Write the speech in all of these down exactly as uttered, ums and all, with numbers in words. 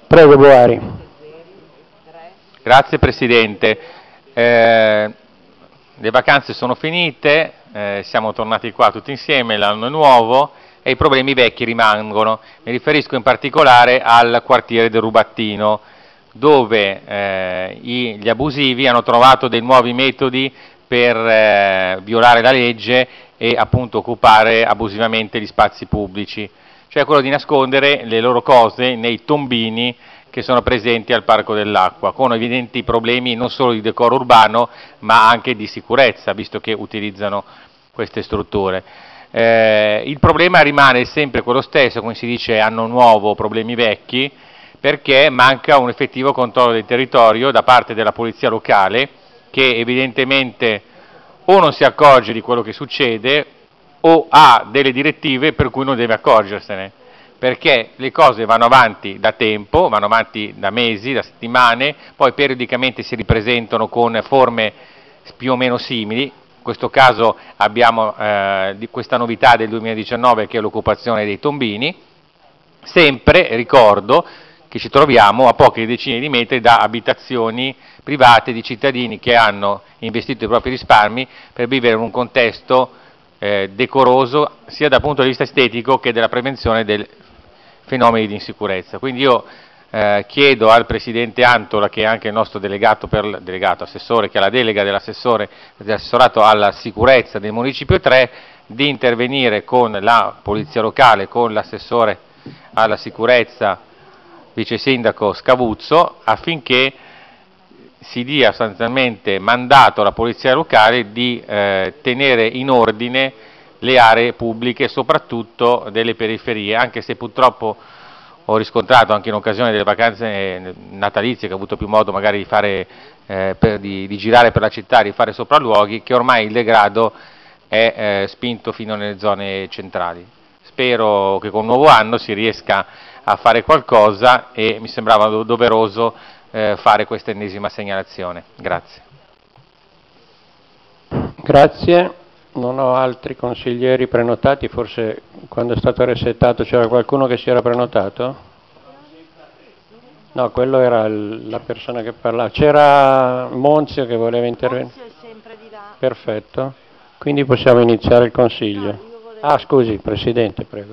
Prego, Boari. Grazie Presidente. Eh, le vacanze sono finite, eh, siamo tornati qua tutti insieme, l'anno è nuovo e i problemi vecchi rimangono. Mi riferisco in particolare al quartiere del Rubattino, dove eh, i, gli abusivi hanno trovato dei nuovi metodi per eh, violare la legge e appunto occupare abusivamente gli spazi pubblici, cioè quello di nascondere le loro cose nei tombini che sono presenti al Parco dell'Acqua, con evidenti problemi non solo di decoro urbano ma anche di sicurezza, visto che utilizzano queste strutture. Eh, il problema rimane sempre quello stesso, come si dice anno nuovo, problemi vecchi, perché manca un effettivo controllo del territorio da parte della polizia locale, che evidentemente o non si accorge di quello che succede o ha delle direttive per cui non deve accorgersene, perché le cose vanno avanti da tempo, vanno avanti da mesi, da settimane, poi periodicamente si ripresentano con forme più o meno simili. In questo caso abbiamo eh, di questa novità del duemiladiciannove che è l'occupazione dei tombini, sempre, ricordo, che ci troviamo a poche decine di metri da abitazioni private di cittadini che hanno investito i propri risparmi per vivere in un contesto eh, decoroso sia dal punto di vista estetico che della prevenzione dei fenomeni di insicurezza. Quindi io eh, chiedo al Presidente Antola, che è anche il nostro delegato, per, delegato assessore, che ha la delega dell'assessore, dell'assessorato alla sicurezza del Municipio tre, di intervenire con la Polizia Locale, con l'assessore alla sicurezza vice sindaco Scavuzzo, affinché si dia sostanzialmente mandato alla polizia locale di eh, tenere in ordine le aree pubbliche, soprattutto delle periferie, anche se purtroppo ho riscontrato anche in occasione delle vacanze natalizie, che ho avuto più modo magari di fare eh, per, di, di girare per la città, di fare sopralluoghi, che ormai il degrado è eh, spinto fino nelle zone centrali. Spero che con il nuovo anno si riesca a fare qualcosa e mi sembrava do- doveroso eh, fare questa ennesima segnalazione. Grazie. Grazie. Non ho altri consiglieri prenotati, forse quando è stato resettato c'era qualcuno che si era prenotato? No, quello era il, la persona che parlava. C'era Monzio che voleva intervenire? Monzio è sempre di là. Perfetto. Quindi possiamo iniziare il consiglio. No, volevo... Ah, scusi, Presidente, prego.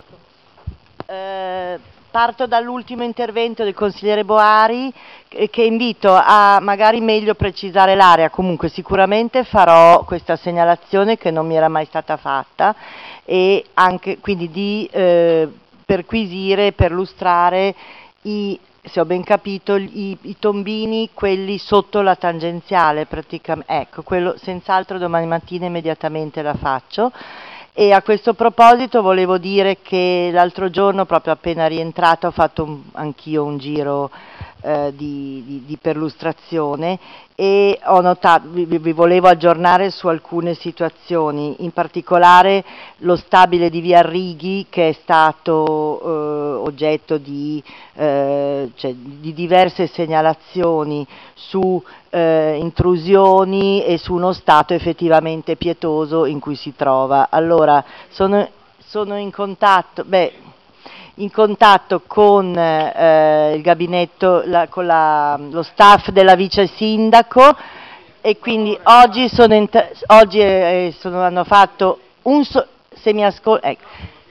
Eh, parto dall'ultimo intervento del consigliere Boari, eh, che invito a magari meglio precisare l'area. Comunque sicuramente farò questa segnalazione che non mi era mai stata fatta, e anche quindi di eh, perquisire, perlustrare i, se ho ben capito, i, i tombini, quelli sotto la tangenziale praticamente. Ecco, quello senz'altro domani mattina immediatamente la faccio. E a questo proposito volevo dire che l'altro giorno, proprio appena rientrato, ho fatto un, anch'io un giro eh, di, di, di perlustrazione e ho notato, vi, vi volevo aggiornare su alcune situazioni, in particolare lo stabile di Via Righi, che è stato eh, oggetto di, eh, cioè, di diverse segnalazioni su eh, intrusioni e su uno stato effettivamente pietoso in cui si trova. Allora, sono, sono in contatto, beh, in contatto con eh, il gabinetto, la, con la, lo staff della vice sindaco, e quindi oggi, sono in, oggi eh, sono, hanno fatto un so, se mi ascol- ecco.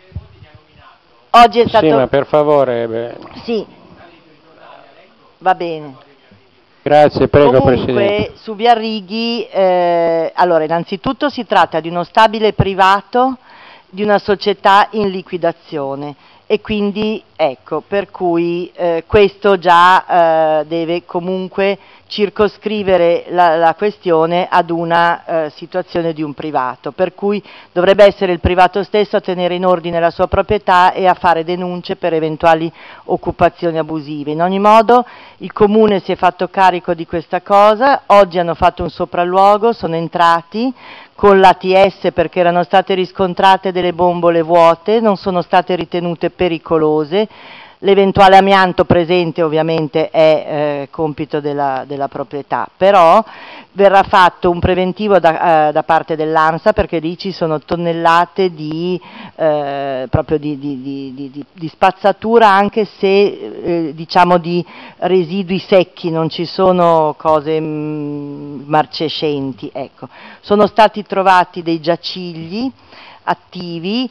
Oggi è stato... Sì, ma per favore... Beh. Sì, va bene. Grazie, prego. Comunque, Presidente. Su Via Righi, eh, allora, innanzitutto si tratta di uno stabile privato di una società in liquidazione, e quindi ecco, per cui eh, questo già eh, deve comunque circoscrivere la, la questione ad una eh, situazione di un privato, per cui dovrebbe essere il privato stesso a tenere in ordine la sua proprietà e a fare denunce per eventuali occupazioni abusive. In ogni modo il Comune si è fatto carico di questa cosa, oggi hanno fatto un sopralluogo, sono entrati con l'A T S perché erano state riscontrate delle bombole vuote, non sono state ritenute pericolose. L'eventuale amianto presente ovviamente è eh, compito della, della proprietà, però verrà fatto un preventivo da, eh, da parte dell'ANSA, perché lì ci sono tonnellate di, eh, proprio di, di, di, di, di spazzatura, anche se eh, diciamo di residui secchi, non ci sono cose mh, marcescenti. Ecco. Sono stati trovati dei giacigli attivi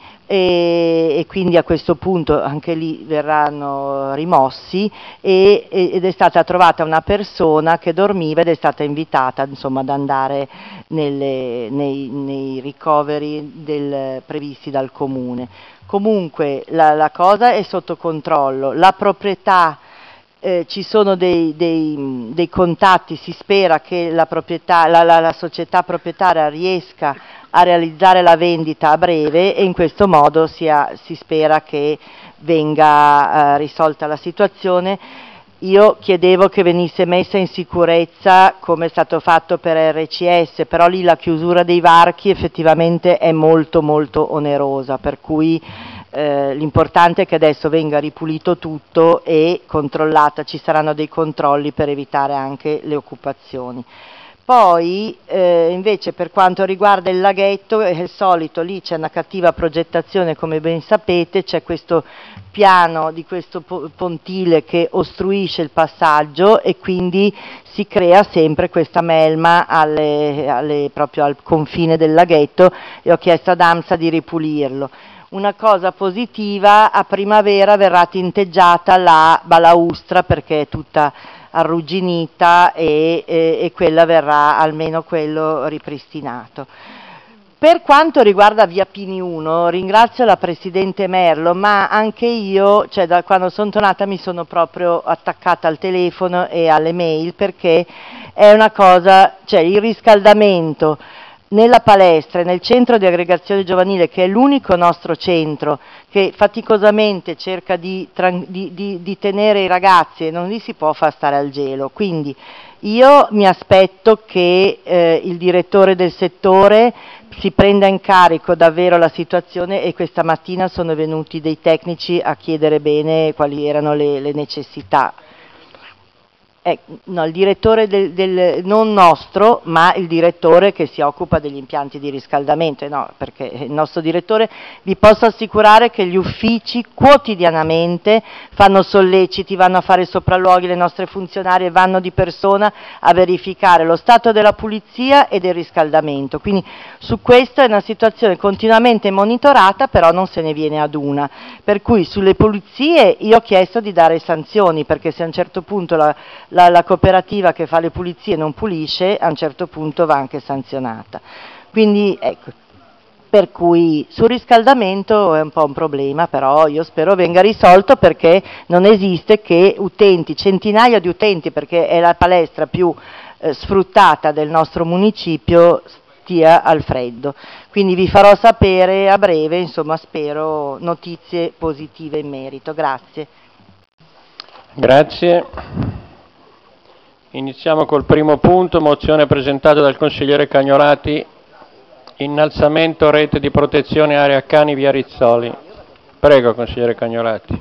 e, e quindi a questo punto anche lì verranno rimossi e, ed è stata trovata una persona che dormiva ed è stata invitata, insomma, ad andare nelle, nei, nei ricoveri del, previsti dal comune. Comunque la, la cosa è sotto controllo, la proprietà Eh, ci sono dei, dei, dei contatti, si spera che la, proprietà, la, la, la società proprietaria riesca a realizzare la vendita a breve e in questo modo sia, si spera che venga eh, risolta la situazione. Io chiedevo che venisse messa in sicurezza come è stato fatto per R C S, però lì la chiusura dei varchi effettivamente è molto molto onerosa, per cui Eh, l'importante è che adesso venga ripulito tutto e controllata, ci saranno dei controlli per evitare anche le occupazioni. Poi eh, invece per quanto riguarda il laghetto, è il solito, lì c'è una cattiva progettazione, come ben sapete, c'è questo piano di questo pontile che ostruisce il passaggio e quindi si crea sempre questa melma alle, alle, proprio al confine del laghetto, e ho chiesto ad AMSA di ripulirlo. Una cosa positiva, a primavera verrà tinteggiata la balaustra perché è tutta arrugginita e, e, e quella verrà, almeno quello, ripristinato. Per quanto riguarda via Pini uno, ringrazio la Presidente Merlo, ma anche io, cioè da quando sono tornata mi sono proprio attaccata al telefono e alle mail, perché è una cosa, cioè il riscaldamento nella palestra e nel centro di aggregazione giovanile, che è l'unico nostro centro che faticosamente cerca di, di, di, di tenere i ragazzi, e non li si può far stare al gelo. Quindi io mi aspetto che eh, il direttore del settore si prenda in carico davvero la situazione, e questa mattina sono venuti dei tecnici a chiedere bene quali erano le, le necessità. Eh, no, il direttore del, del, non nostro, ma il direttore che si occupa degli impianti di riscaldamento, eh no, perché il nostro direttore, vi posso assicurare che gli uffici quotidianamente fanno solleciti, vanno a fare sopralluoghi, le nostre funzionarie vanno di persona a verificare lo stato della pulizia e del riscaldamento, quindi su questo è una situazione continuamente monitorata, però non se ne viene ad una, per cui sulle pulizie io ho chiesto di dare sanzioni, perché se a un certo punto la La, la cooperativa che fa le pulizie non pulisce, a un certo punto va anche sanzionata. Quindi ecco, per cui sul riscaldamento è un po' un problema, però io spero venga risolto, perché non esiste che utenti, centinaia di utenti, perché è la palestra più eh, sfruttata del nostro municipio, stia al freddo. Quindi vi farò sapere a breve, insomma spero notizie positive in merito. Grazie. Grazie. Iniziamo col primo punto, mozione presentata dal consigliere Cagnorati, innalzamento rete di protezione area cani via Rizzoli. Prego, consigliere Cagnorati.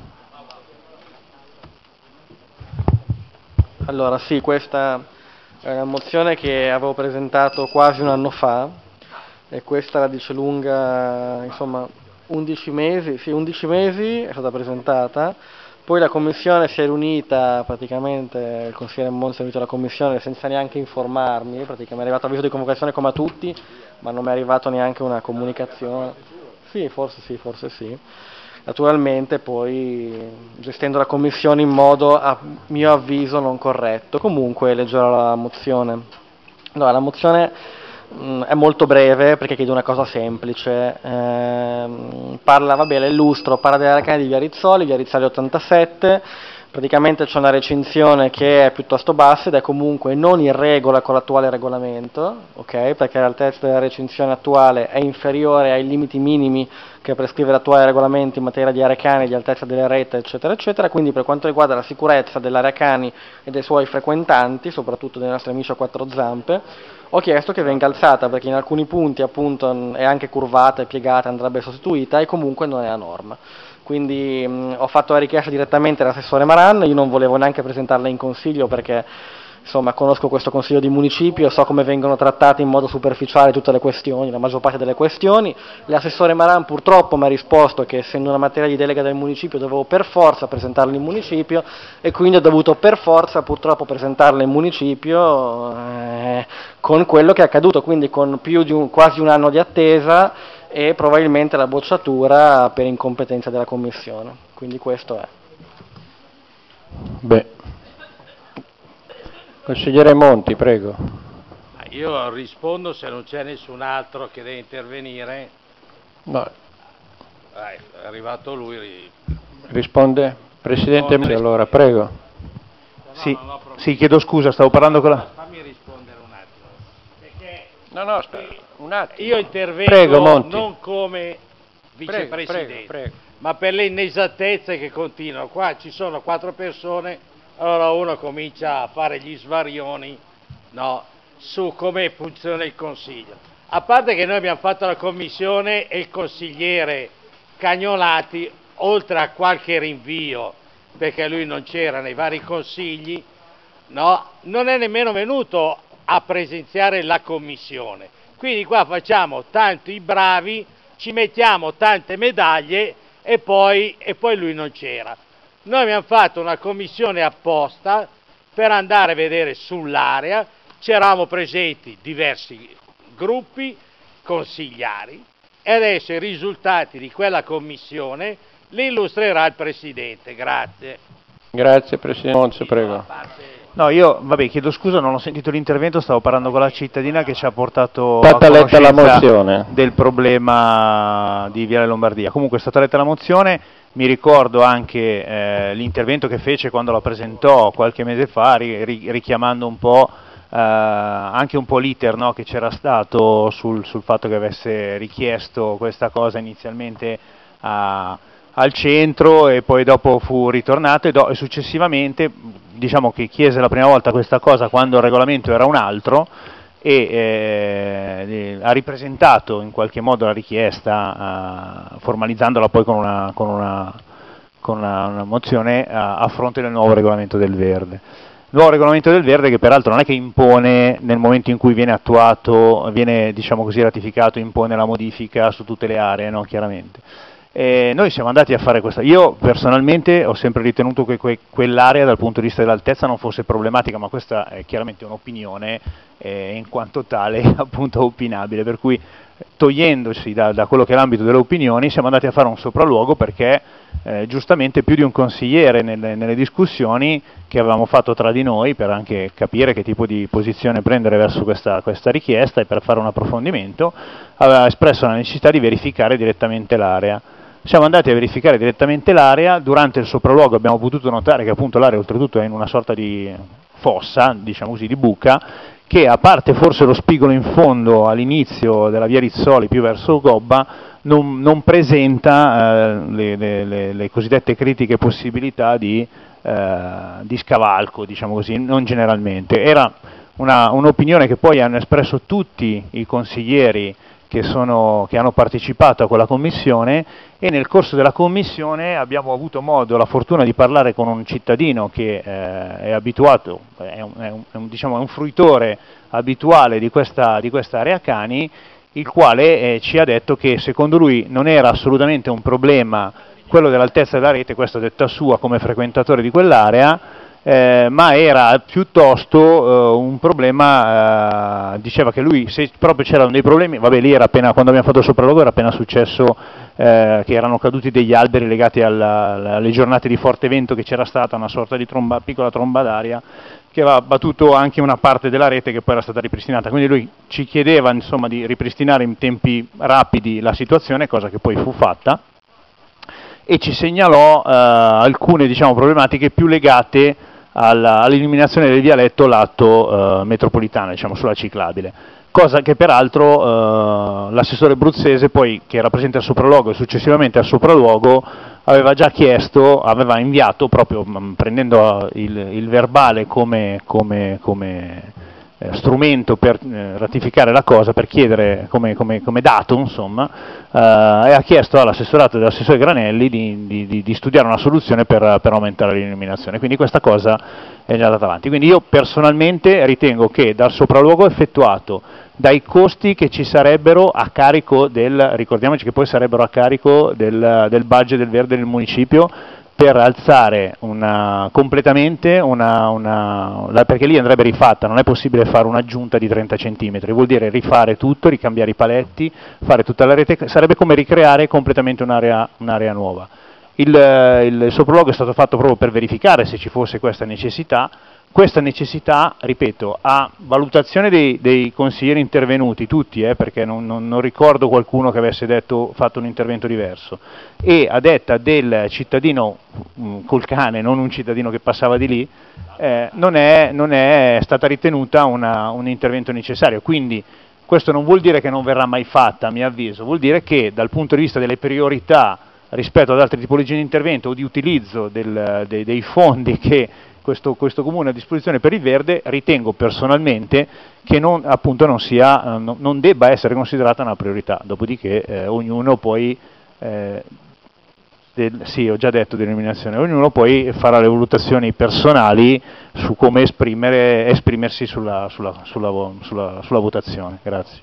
Allora sì, questa è una mozione che avevo presentato quasi un anno fa, e questa la dice lunga, insomma, undici mesi, sì, undici mesi è stata presentata. Poi la commissione si è riunita, praticamente il consigliere Monzi ha riunito la commissione senza neanche informarmi, praticamente mi è arrivato avviso di convocazione come a tutti, ma non mi è arrivato neanche una comunicazione. Sì, forse sì, forse sì. Naturalmente poi gestendo la commissione in modo, a mio avviso, non corretto. Comunque leggerò la mozione. Allora, la mozione è molto breve perché chiede una cosa semplice, eh, parla, vabbè, l'illustro, parla della cani di via Rizzoli, via Rizzoli ottantasette, praticamente c'è una recinzione che è piuttosto bassa ed è comunque non in regola con l'attuale regolamento, ok? Perché l'altezza della recinzione attuale è inferiore ai limiti minimi che prescrive l'attuale regolamento in materia di area cani, di altezza delle rete, eccetera, eccetera. Quindi per quanto riguarda la sicurezza dell'area cani e dei suoi frequentanti, soprattutto dei nostri amici a quattro zampe, ho chiesto che venga alzata, perché in alcuni punti appunto è anche curvata e piegata, andrebbe sostituita, e comunque non è a norma. quindi mh, ho fatto la richiesta direttamente all'assessore Maran, io non volevo neanche presentarla in consiglio perché insomma conosco questo consiglio di municipio, so come vengono trattate in modo superficiale tutte le questioni, la maggior parte delle questioni. L'assessore Maran purtroppo mi ha risposto che essendo una materia di delega del municipio dovevo per forza presentarla in municipio e quindi ho dovuto per forza purtroppo presentarla in municipio eh, con quello che è accaduto, quindi con più di un, quasi un anno di attesa e probabilmente la bocciatura per incompetenza della commissione, quindi questo è. Beh. Consigliere Monti, prego. Io rispondo se non c'è nessun altro che deve intervenire. No. Dai, è arrivato lui. Risponde? Presidente Monti, allora, prego. No, sì, no, no, sì, chiedo scusa, stavo parlando con la... Fammi rispondere un attimo. Perché no, no, aspetta, un attimo. io intervengo prego, Monti. non come vicepresidente, prego, prego, prego. ma per le inesattezze che continuano. Qua ci sono quattro persone. Allora uno comincia a fare gli svarioni, no, su come funziona il Consiglio. A parte che noi abbiamo fatto la commissione e il consigliere Cagnolati, oltre a qualche rinvio, perché lui non c'era nei vari consigli, no, non è nemmeno venuto a presenziare la commissione. Quindi qua facciamo tanti bravi, ci mettiamo tante medaglie e poi, e poi lui non c'era. Noi abbiamo fatto una commissione apposta per andare a vedere sull'area, c'eravamo presenti diversi gruppi consigliari e adesso i risultati di quella commissione li illustrerà il Presidente. Grazie. Grazie Presidente Monti, prego. No, io, vabbè, chiedo scusa, non ho sentito l'intervento, stavo parlando con la cittadina che ci ha portato è stata a letta la conoscenza mozione del problema di Viale Lombardia. Comunque è stata letta la mozione. Mi ricordo anche eh, l'intervento che fece quando la presentò qualche mese fa, ri, richiamando un po' eh, anche un po' l'iter, no, che c'era stato sul, sul fatto che avesse richiesto questa cosa inizialmente a, al centro e poi dopo fu ritornato e, do, e successivamente diciamo che chiese la prima volta questa cosa quando il regolamento era un altro e eh, ha ripresentato in qualche modo la richiesta, eh, formalizzandola poi con una, con una, con una, una mozione a, a fronte del nuovo regolamento del verde. Il nuovo regolamento del verde che peraltro non è che impone nel momento in cui viene attuato, viene diciamo così ratificato, impone la modifica su tutte le aree, no, chiaramente. E noi siamo andati a fare questa, io personalmente ho sempre ritenuto che que, quell'area dal punto di vista dell'altezza non fosse problematica, ma questa è chiaramente un'opinione eh, in quanto tale appunto opinabile, per cui togliendoci da, da quello che è l'ambito delle opinioni siamo andati a fare un sopralluogo perché eh, giustamente più di un consigliere nelle, nelle discussioni che avevamo fatto tra di noi per anche capire che tipo di posizione prendere verso questa, questa richiesta e per fare un approfondimento aveva espresso la necessità di verificare direttamente l'area. Siamo andati a verificare direttamente l'area, durante il sopralluogo abbiamo potuto notare che appunto l'area oltretutto è in una sorta di fossa, diciamo così, di buca, che a parte forse lo spigolo in fondo all'inizio della via Rizzoli più verso Gobba, non, non presenta eh, le, le, le, le cosiddette critiche possibilità di, eh, di scavalco, diciamo così, non generalmente. Era una, un'opinione che poi hanno espresso tutti i consiglieri Che, sono, che hanno partecipato a quella commissione e nel corso della commissione abbiamo avuto modo, la fortuna di parlare con un cittadino che eh, è abituato, è un, è, un, è, un, diciamo, è un fruitore abituale di questa, di questa area cani, il quale eh, ci ha detto che secondo lui non era assolutamente un problema quello dell'altezza della rete, questo detta sua come frequentatore di quell'area, Eh, ma era piuttosto eh, un problema, eh, diceva che lui se proprio c'erano dei problemi, vabbè lì era appena, quando abbiamo fatto il sopralluogo era appena successo eh, che erano caduti degli alberi legati alla, alle giornate di forte vento, che c'era stata una sorta di tromba, piccola tromba d'aria che aveva battuto anche una parte della rete che poi era stata ripristinata, quindi lui ci chiedeva insomma di ripristinare in tempi rapidi la situazione, cosa che poi fu fatta, e ci segnalò eh, alcune diciamo problematiche più legate all'eliminazione del vialetto lato eh, metropolitano, diciamo sulla ciclabile, cosa che peraltro eh, l'assessore Bruzzese poi, che era presente al sopralluogo e successivamente al sopralluogo, aveva già chiesto, aveva inviato proprio mh, prendendo il, il verbale come, come, come eh, strumento per eh, ratificare la cosa, per chiedere come, come, come dato, insomma, eh, e ha chiesto all'assessorato dell'assessore Granelli di, di, di, di studiare una soluzione per, per aumentare l'illuminazione, quindi questa cosa è già andata avanti. Quindi io personalmente ritengo che dal sopralluogo effettuato, dai costi che ci sarebbero a carico del, ricordiamoci che poi sarebbero a carico del, del budget del verde del municipio, per alzare una, completamente una, una, perché lì andrebbe rifatta, non è possibile fare un'aggiunta di trenta centimetri, vuol dire rifare tutto, ricambiare i paletti, fare tutta la rete, sarebbe come ricreare completamente un'area, un'area nuova. Il, il sopralluogo è stato fatto proprio per verificare se ci fosse questa necessità. Questa necessità, ripeto, a valutazione dei, dei consiglieri intervenuti, tutti, eh, perché non, non, non ricordo qualcuno che avesse detto, fatto un intervento diverso, e a detta del cittadino mh, col cane, non un cittadino che passava di lì, eh, non, è, non è stata ritenuta una, un intervento necessario. Quindi questo non vuol dire che non verrà mai fatta, a mio avviso, vuol dire che dal punto di vista delle priorità rispetto ad altre tipologie di intervento o di utilizzo del, dei, dei fondi che Questo, questo comune a disposizione per il verde, ritengo personalmente che non, appunto, non, sia, no, non debba essere considerata una priorità, dopodiché eh, ognuno poi, eh, del, sì ho già detto dell'illuminazione, ognuno poi farà le valutazioni personali su come esprimere, esprimersi sulla, sulla, sulla, sulla, sulla votazione. Grazie.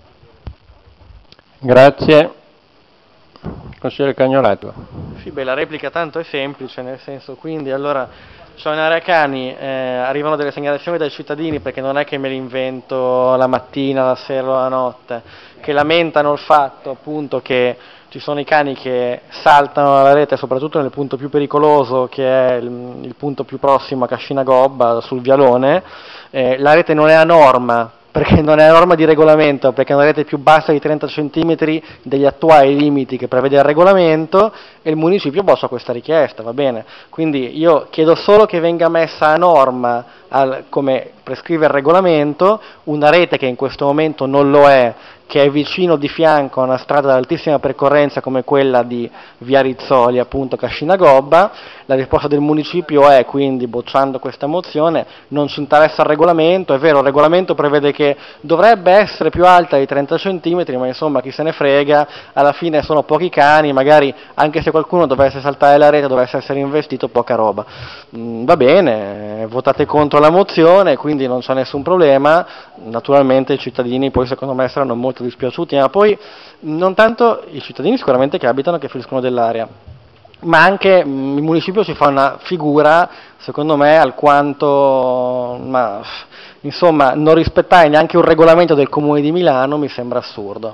Grazie. Consigliere Cagnorato. Sì, beh, la replica tanto è semplice, nel senso, quindi allora sono in area cani, eh, arrivano delle segnalazioni dai cittadini, perché non è che me li invento la mattina, la sera o la notte, che lamentano il fatto appunto che ci sono i cani che saltano la rete, soprattutto nel punto più pericoloso, che è il, il punto più prossimo a Cascina Gobba, sul vialone. Eh, la rete non è a norma, perché non è a norma di regolamento, perché è una rete più bassa di trenta centimetri degli attuali limiti che prevede il regolamento, e il municipio boccia questa richiesta, va bene? Quindi io chiedo solo che venga messa a norma, al, come prescrive il regolamento, una rete che in questo momento non lo è, che è vicino di fianco a una strada ad altissima percorrenza come quella di via Rizzoli, appunto Cascina Gobba. La risposta del municipio è, quindi, bocciando questa mozione, non ci interessa il regolamento. È vero, il regolamento prevede che dovrebbe essere più alta di trenta centimetri, ma insomma chi se ne frega, alla fine sono pochi cani, magari anche se qualcuno dovesse saltare la rete, dovesse essere investito, poca roba. Mm, va bene, votate contro la mozione, quindi non c'è nessun problema. Naturalmente i cittadini poi secondo me saranno molto dispiaciuti, ma poi non tanto i cittadini sicuramente che abitano, che fruiscono dell'area, ma anche mh, il municipio si fa una figura, secondo me, alquanto, ma insomma, non rispettare neanche un regolamento del Comune di Milano mi sembra assurdo.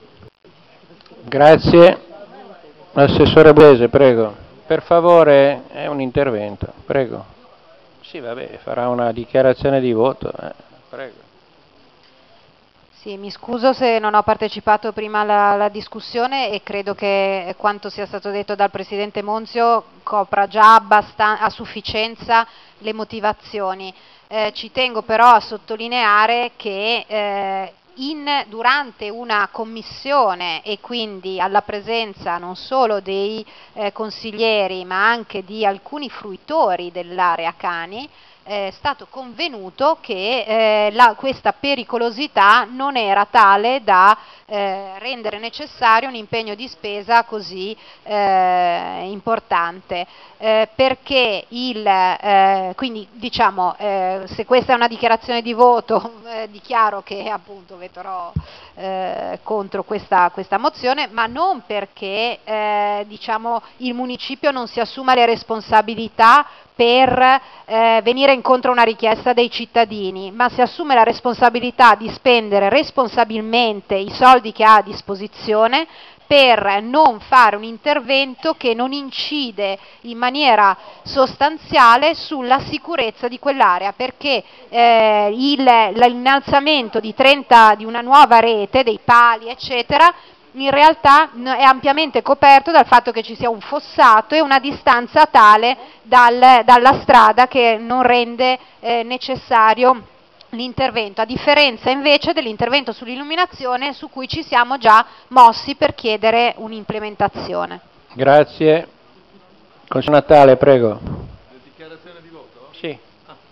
Grazie. Assessore Blese, prego. Per favore, è un intervento, prego. Sì, vabbè, farà una dichiarazione di voto, eh. Prego. Sì, mi scuso se non ho partecipato prima alla, alla discussione, e credo che quanto sia stato detto dal Presidente Monzio copra già abbastan- a sufficienza le motivazioni. Eh, ci tengo però a sottolineare che eh, in, durante una commissione, e quindi alla presenza non solo dei eh, consiglieri ma anche di alcuni fruitori dell'area cani, è stato convenuto che eh, la, questa pericolosità non era tale da eh, rendere necessario un impegno di spesa così eh, importante, eh, perché il, eh, quindi diciamo eh, se questa è una dichiarazione di voto eh, dichiaro che appunto voterò eh, contro questa, questa mozione, ma non perché eh, diciamo il municipio non si assuma le responsabilità per eh, venire incontro a una richiesta dei cittadini, ma si assume la responsabilità di spendere responsabilmente i soldi che ha a disposizione per non fare un intervento che non incide in maniera sostanziale sulla sicurezza di quell'area, perché eh, il, l'innalzamento di trenta di una nuova rete, dei pali eccetera, in realtà è ampiamente coperto dal fatto che ci sia un fossato e una distanza tale dal, dalla strada che non rende eh, necessario l'intervento, a differenza invece dell'intervento sull'illuminazione su cui ci siamo già mossi per chiedere un'implementazione. Grazie. Consigliere Natale, prego. Dichiarazione di voto? Sì. Ah.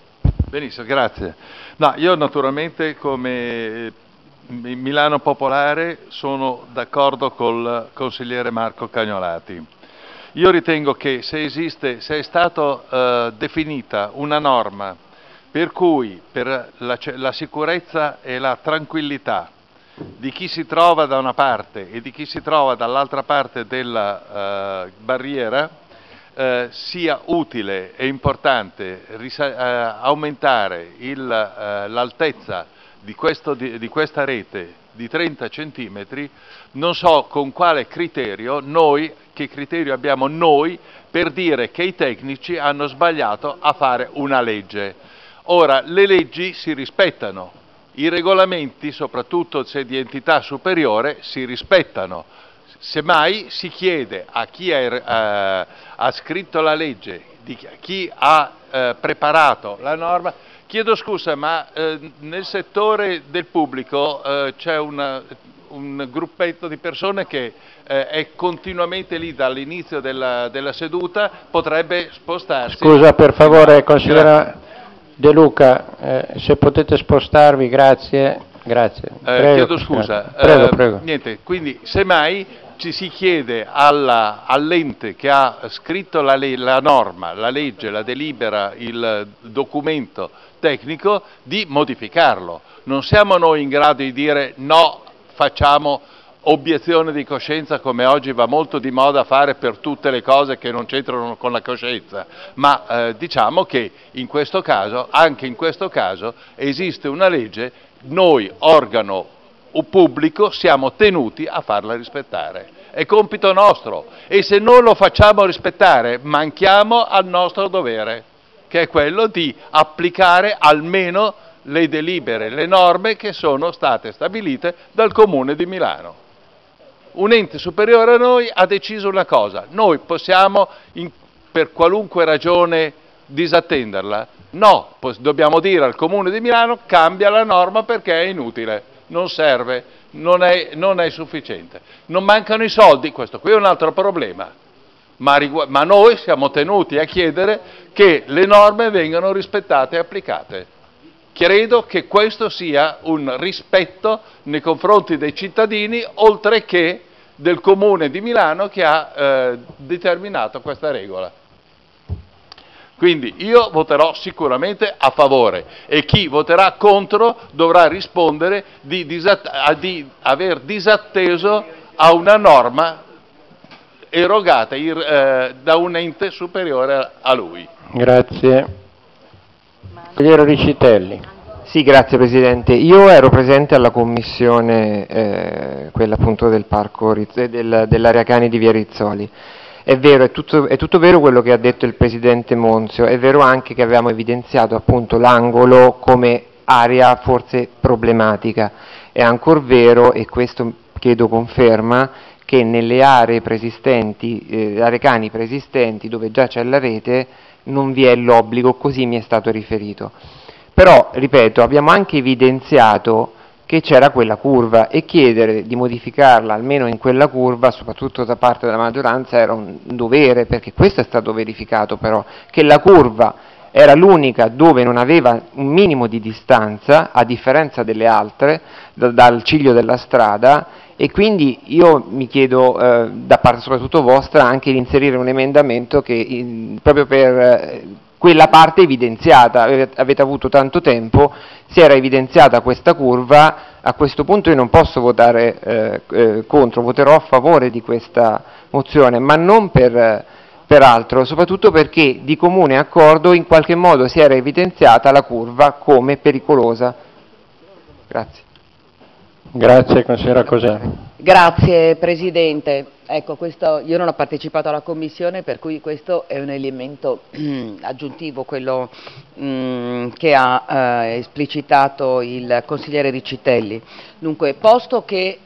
Benissimo, grazie. No, io naturalmente come Milano Popolare sono d'accordo col consigliere Marco Cagnolati. Io ritengo che se esiste, se è stata eh, definita una norma per cui per la, la sicurezza e la tranquillità di chi si trova da una parte e di chi si trova dall'altra parte della eh, barriera, eh, sia utile e importante risa- eh, aumentare il, eh, l'altezza di, questo, di, di questa rete di trenta centimetri, non so con quale criterio noi, che criterio abbiamo noi per dire che i tecnici hanno sbagliato a fare una legge. Ora, le leggi si rispettano, i regolamenti, soprattutto se di entità superiore, si rispettano. Semmai si chiede a chi è, eh, ha scritto la legge, di chi ha eh, preparato la norma. Chiedo scusa, ma eh, nel settore del pubblico eh, c'è una, un gruppetto di persone che eh, è continuamente lì dall'inizio della, della seduta, potrebbe spostarsi. Scusa, per favore, consigliera De Luca, eh, se potete spostarvi, grazie. Grazie. Eh, prego, chiedo scusa. Prego, eh, prego. Niente, quindi semmai ci si chiede alla, all'ente che ha scritto la, le, la norma, la legge, la delibera, il documento tecnico di modificarlo. Non siamo noi in grado di dire no, facciamo obiezione di coscienza, come oggi va molto di moda fare per tutte le cose che non c'entrano con la coscienza, ma eh, diciamo che in questo caso, anche in questo caso, esiste una legge, noi organo pubblico siamo tenuti a farla rispettare. È compito nostro e se non lo facciamo rispettare manchiamo al nostro dovere, che è quello di applicare almeno le delibere, le norme che sono state stabilite dal Comune di Milano. Un ente superiore a noi ha deciso una cosa, noi possiamo in, per qualunque ragione disattenderla? No, dobbiamo dire al Comune di Milano cambia la norma perché è inutile, non serve, non è, non è sufficiente. Non mancano i soldi, questo qui è un altro problema, ma, rigu- ma noi siamo tenuti a chiedere che le norme vengano rispettate e applicate. Credo che questo sia un rispetto nei confronti dei cittadini, oltre che del Comune di Milano che ha eh, determinato questa regola. Quindi io voterò sicuramente a favore e chi voterà contro dovrà rispondere di, disat- di aver disatteso a una norma erogata eh, da un ente superiore a lui. Grazie. Consigliere Riccitelli. Sì, grazie Presidente. Io ero presente alla commissione, eh, quella appunto del parco del, dell'area cani di Via Rizzoli. È vero, è tutto, è tutto vero quello che ha detto il Presidente Monzio, è vero anche che avevamo evidenziato appunto l'angolo come area forse problematica. È ancor vero, e questo chiedo conferma, che nelle aree preesistenti, eh, aree cani preesistenti dove già c'è la rete non vi è l'obbligo, così mi è stato riferito. Però, ripeto, abbiamo anche evidenziato che c'era quella curva e chiedere di modificarla almeno in quella curva, soprattutto da parte della maggioranza, era un dovere, perché questo è stato verificato però, che la curva era l'unica dove non aveva un minimo di distanza, a differenza delle altre, da, dal ciglio della strada, e quindi io mi chiedo, eh, da parte soprattutto vostra, anche di inserire un emendamento che in, proprio per eh, quella parte evidenziata, avete, avete avuto tanto tempo, si era evidenziata questa curva, a questo punto io non posso votare eh, eh, contro, voterò a favore di questa mozione, ma non per, per altro, soprattutto perché di comune accordo in qualche modo si era evidenziata la curva come pericolosa. Grazie. Grazie, consigliera Cosà. Grazie Presidente. Ecco, questo, io non ho partecipato alla commissione, per cui questo è un elemento aggiuntivo, quello mh, che ha eh, esplicitato il consigliere Riccitelli. Dunque, posto che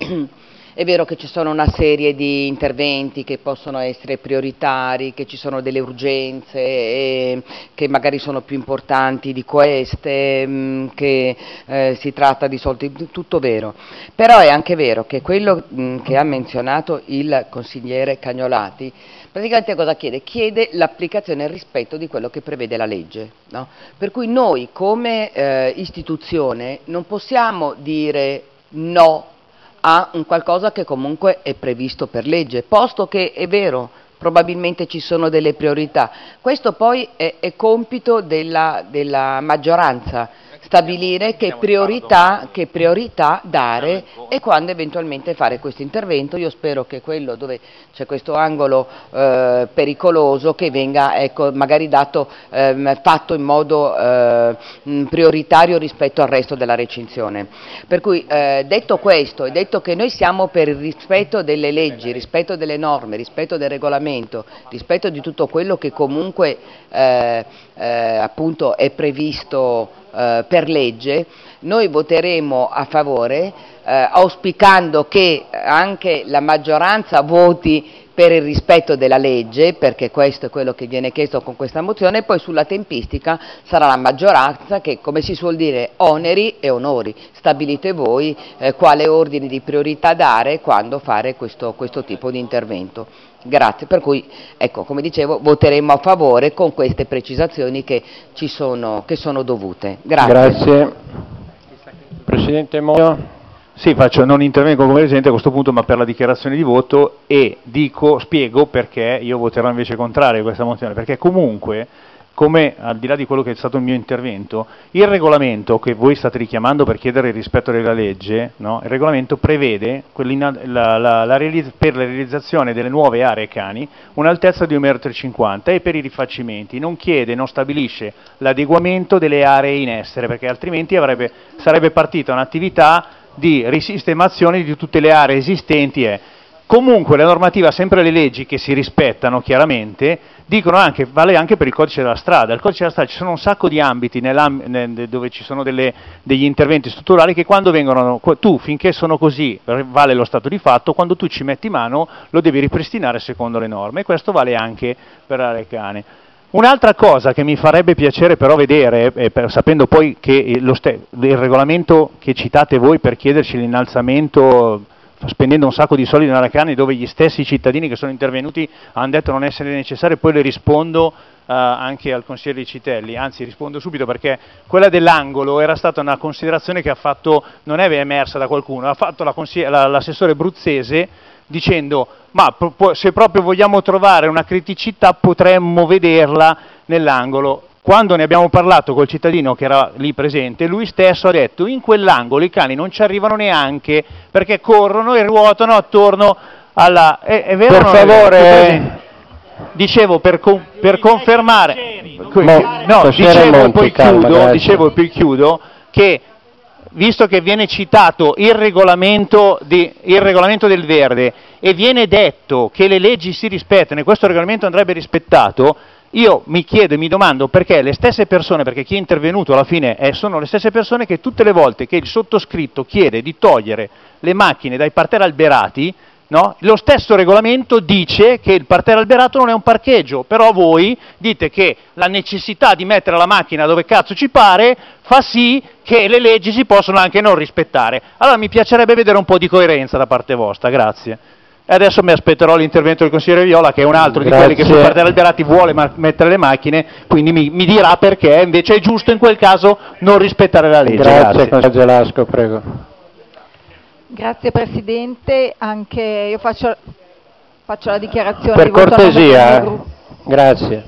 è vero che ci sono una serie di interventi che possono essere prioritari, che ci sono delle urgenze e che magari sono più importanti di queste, mh, che eh, si tratta di soldi, tutto vero. Però è anche vero che quello mh, che ha menzionato il consigliere Cagnolati praticamente cosa chiede? Chiede l'applicazione e il rispetto di quello che prevede la legge, no? Per cui noi come eh, istituzione non possiamo dire no a un qualcosa che comunque è previsto per legge, posto che è vero, probabilmente ci sono delle priorità. Questo poi è, è compito della, della maggioranza, stabilire che priorità, che priorità dare e quando eventualmente fare questo intervento. Io spero che quello dove c'è questo angolo eh, pericoloso che venga, ecco, magari dato, eh, fatto in modo eh, prioritario rispetto al resto della recinzione. Per cui eh, detto questo e detto che noi siamo per il rispetto delle leggi, rispetto delle norme, rispetto del regolamento, rispetto di tutto quello che comunque eh, eh, appunto è previsto Uh, per legge, noi voteremo a favore, uh, auspicando che anche la maggioranza voti per il rispetto della legge, perché questo è quello che viene chiesto con questa mozione, e poi sulla tempistica sarà la maggioranza che, come si suol dire, oneri e onori, stabilite voi eh, quale ordine di priorità dare quando fare questo, questo tipo di intervento. Grazie, per cui, ecco, come dicevo, voteremo a favore con queste precisazioni che ci sono, che sono dovute. Grazie. Grazie. Presidente Monio. Sì, faccio, non intervengo come Presidente a questo punto, ma per la dichiarazione di voto, e dico, spiego perché io voterò invece contrario a questa mozione, perché comunque, come al di là di quello che è stato il mio intervento, il regolamento che voi state richiamando per chiedere il rispetto della legge, no? Il regolamento prevede la, la, la realizz- per la realizzazione delle nuove aree cani un'altezza di un metro e cinquanta e per i rifacimenti non chiede, non stabilisce l'adeguamento delle aree in essere, perché altrimenti avrebbe, sarebbe partita un'attività di risistemazione di tutte le aree esistenti. Eh. Comunque la normativa, sempre le leggi che si rispettano chiaramente, dicono anche, vale anche per il codice della strada. Il codice della strada ci sono un sacco di ambiti dove ci sono delle, degli interventi strutturali che quando vengono, tu finché sono così, vale lo stato di fatto, quando tu ci metti mano lo devi ripristinare secondo le norme, e questo vale anche per aree cane. Un'altra cosa che mi farebbe piacere però vedere, eh, per, sapendo poi che lo ste- il regolamento che citate voi per chiederci l'innalzamento spendendo un sacco di soldi in aree cani, dove gli stessi cittadini che sono intervenuti hanno detto non essere necessario, poi le rispondo uh, anche al consigliere Di Citelli, anzi rispondo subito, perché quella dell'angolo era stata una considerazione che ha fatto, non è emersa da qualcuno, ha fatto la la, l'assessore Bruzzese dicendo ma pro- se proprio vogliamo trovare una criticità potremmo vederla nell'angolo. Quando ne abbiamo parlato col cittadino che era lì presente, lui stesso ha detto in quell'angolo i cani non ci arrivano neanche perché corrono e ruotano attorno alla... È, è vero? Per favore... Dicevo, per, con, per confermare... Mo, no, dicevo, Monti, poi calma, chiudo, grazie. dicevo, poi chiudo, che visto che viene citato il regolamento, di, il regolamento del verde e viene detto che le leggi si rispettano e questo regolamento andrebbe rispettato, io mi chiedo e mi domando perché le stesse persone, perché chi è intervenuto alla fine è, sono le stesse persone che tutte le volte che il sottoscritto chiede di togliere le macchine dai parterri alberati, no? Lo stesso regolamento dice che il parterre alberato non è un parcheggio, però voi dite che la necessità di mettere la macchina dove cazzo ci pare fa sì che le leggi si possono anche non rispettare. Allora mi piacerebbe vedere un po' di coerenza da parte vostra, grazie. E adesso mi aspetterò l'intervento del consigliere Viola, che è un altro Grazie. di quelli che sui parterri alberati vuole ma- mettere le macchine, quindi mi, mi dirà perché invece è giusto in quel caso non rispettare la legge. Grazie, Grazie. consigliere Gelasco, prego. Grazie Presidente, anche io faccio, faccio la dichiarazione Per di voto cortesia, a nome del mio gruppo. Grazie.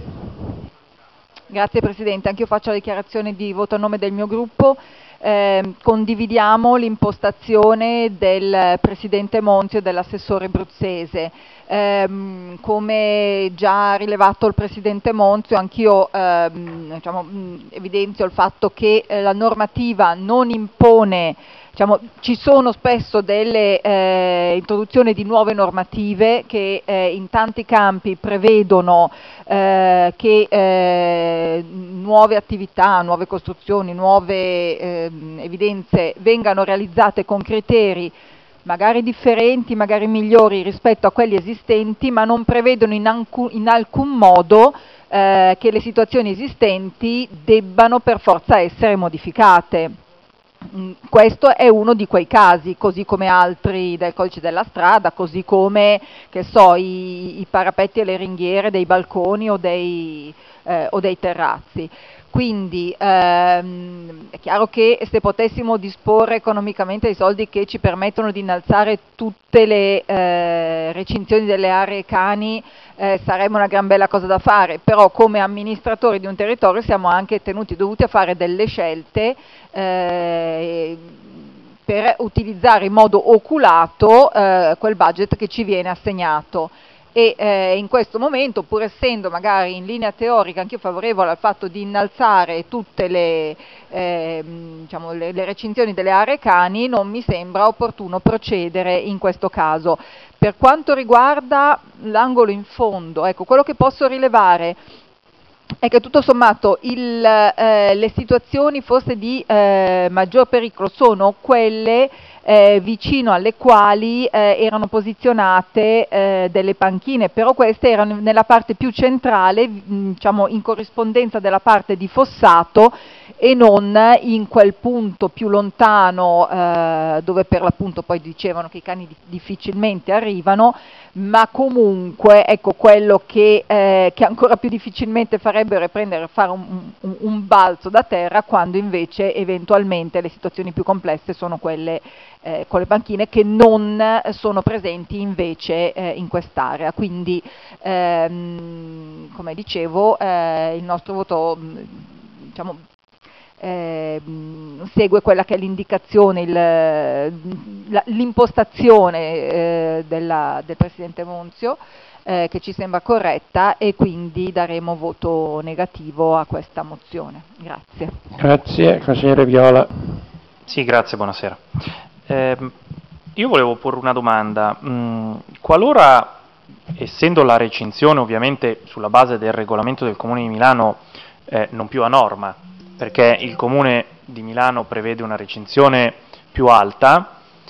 Grazie Presidente, anche io faccio la dichiarazione di voto a nome del mio gruppo. Eh, condividiamo l'impostazione del Presidente Monzio e dell'assessore Bruzzese. Eh, come già rilevato il Presidente Monzio, anch'io eh, diciamo, evidenzio il fatto che eh, la normativa non impone, diciamo, ci sono spesso delle eh, introduzioni di nuove normative che eh, in tanti campi prevedono eh, che eh, nuove attività, nuove costruzioni, nuove eh, evidenze vengano realizzate con criteri magari differenti, magari migliori rispetto a quelli esistenti, ma non prevedono in, ancu- in alcun modo eh, che le situazioni esistenti debbano per forza essere modificate. Questo è uno di quei casi, così come altri del codice della strada, così come, che so, i, i parapetti e le ringhiere dei balconi o dei, eh, o dei terrazzi. Quindi ehm, è chiaro che se potessimo disporre economicamente dei soldi che ci permettono di innalzare tutte le eh, recinzioni delle aree cani, eh, sarebbe una gran bella cosa da fare, però come amministratori di un territorio siamo anche tenuti dovuti a fare delle scelte eh, per utilizzare in modo oculato eh, quel budget che ci viene assegnato. E eh, in questo momento, pur essendo magari in linea teorica anch'io favorevole al fatto di innalzare tutte le, eh, diciamo, le, le recinzioni delle aree cani, non mi sembra opportuno procedere in questo caso. Per quanto riguarda l'angolo in fondo, ecco, quello che posso rilevare è che tutto sommato il, eh, le situazioni forse di eh, maggior pericolo sono quelle eh, vicino alle quali eh, erano posizionate eh, delle panchine, però queste erano nella parte più centrale, mh, diciamo in corrispondenza della parte di fossato e non in quel punto più lontano eh, dove per l'appunto poi dicevano che i cani di- difficilmente arrivano, ma comunque ecco quello che, eh, che ancora più difficilmente farebbero è prendere fare un, un, un balzo da terra, quando invece eventualmente le situazioni più complesse sono quelle eh, con le panchine che non sono presenti invece eh, in quest'area. Quindi ehm, come dicevo eh, il nostro voto mh, diciamo Eh, segue quella che è l'indicazione, il, la, l'impostazione eh, della, del Presidente Monzio, eh, che ci sembra corretta, e quindi daremo voto negativo a questa mozione. Grazie. Grazie, consigliere Viola. Sì, grazie, buonasera. Eh, io volevo porre una domanda. Mm, qualora, essendo la recinzione ovviamente sulla base del regolamento del Comune di Milano eh, non più a norma, perché il Comune di Milano prevede una recinzione più alta,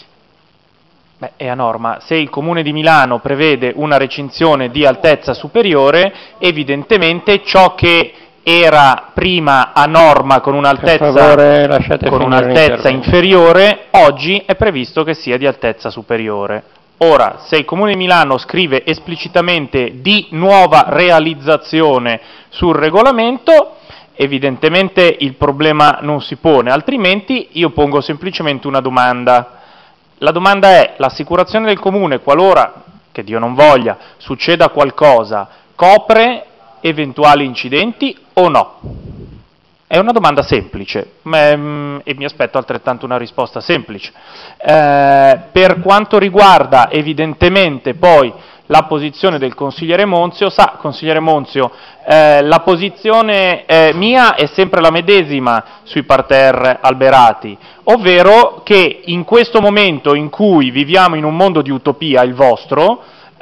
beh, è a norma. Se il Comune di Milano prevede una recinzione di altezza superiore, evidentemente ciò che era prima a norma con un'altezza, favore, lasciate con finire un'altezza l'intervento. inferiore, oggi è previsto che sia di altezza superiore. Ora, se il Comune di Milano scrive esplicitamente di nuova realizzazione sul regolamento, evidentemente il problema non si pone, altrimenti io pongo semplicemente una domanda. La domanda è: l'assicurazione del Comune, qualora, che Dio non voglia, succeda qualcosa, copre eventuali incidenti o no? È una domanda semplice ma, mm, e mi aspetto altrettanto una risposta semplice. Eh, per quanto riguarda evidentemente poi la posizione del consigliere Monzio, sa, consigliere Monzio, eh, la posizione eh, mia è sempre la medesima sui parterre alberati, ovvero che in questo momento in cui viviamo in un mondo di utopia, il vostro,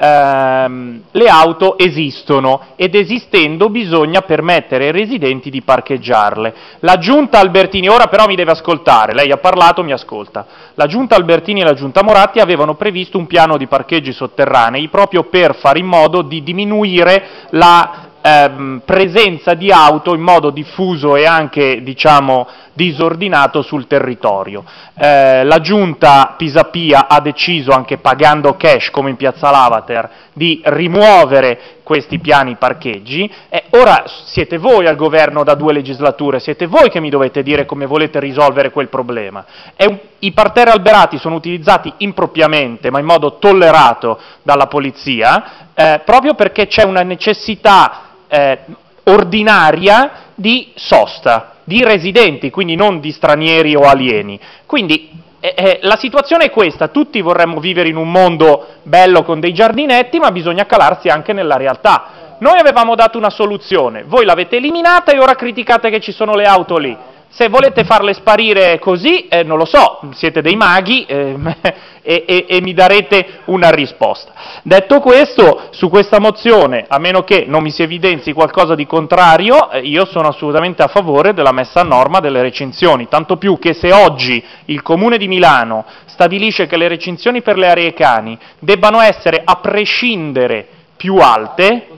ehm, le auto esistono ed esistendo bisogna permettere ai residenti di parcheggiarle. La giunta Albertini, ora però mi deve ascoltare, lei ha parlato, mi ascolta. La giunta Albertini e la giunta Moratti avevano previsto un piano di parcheggi sotterranei proprio per fare in modo di diminuire la ehm, presenza di auto in modo diffuso e anche, diciamo, disordinato sul territorio. Eh, la giunta Pisapia ha deciso, anche pagando cash come in piazza Lavater, di rimuovere questi piani parcheggi. Eh, ora siete voi al governo da due legislature, siete voi che mi dovete dire come volete risolvere quel problema. È un, I parterri alberati sono utilizzati impropriamente, ma in modo tollerato dalla polizia, eh, proprio perché c'è una necessità eh, ordinaria di sosta, di residenti, quindi non di stranieri o alieni. Quindi eh, eh, la situazione è questa: tutti vorremmo vivere in un mondo bello con dei giardinetti, ma bisogna calarsi anche nella realtà. Noi avevamo dato una soluzione, voi l'avete eliminata e ora criticate che ci sono le auto lì. Se volete farle sparire così, eh, non lo so, siete dei maghi eh, e, e, e mi darete una risposta. Detto questo, su questa mozione, a meno che non mi si evidenzi qualcosa di contrario, eh, io sono assolutamente a favore della messa a norma delle recinzioni, tanto più che se oggi il Comune di Milano stabilisce che le recinzioni per le aree cani debbano essere a prescindere più alte,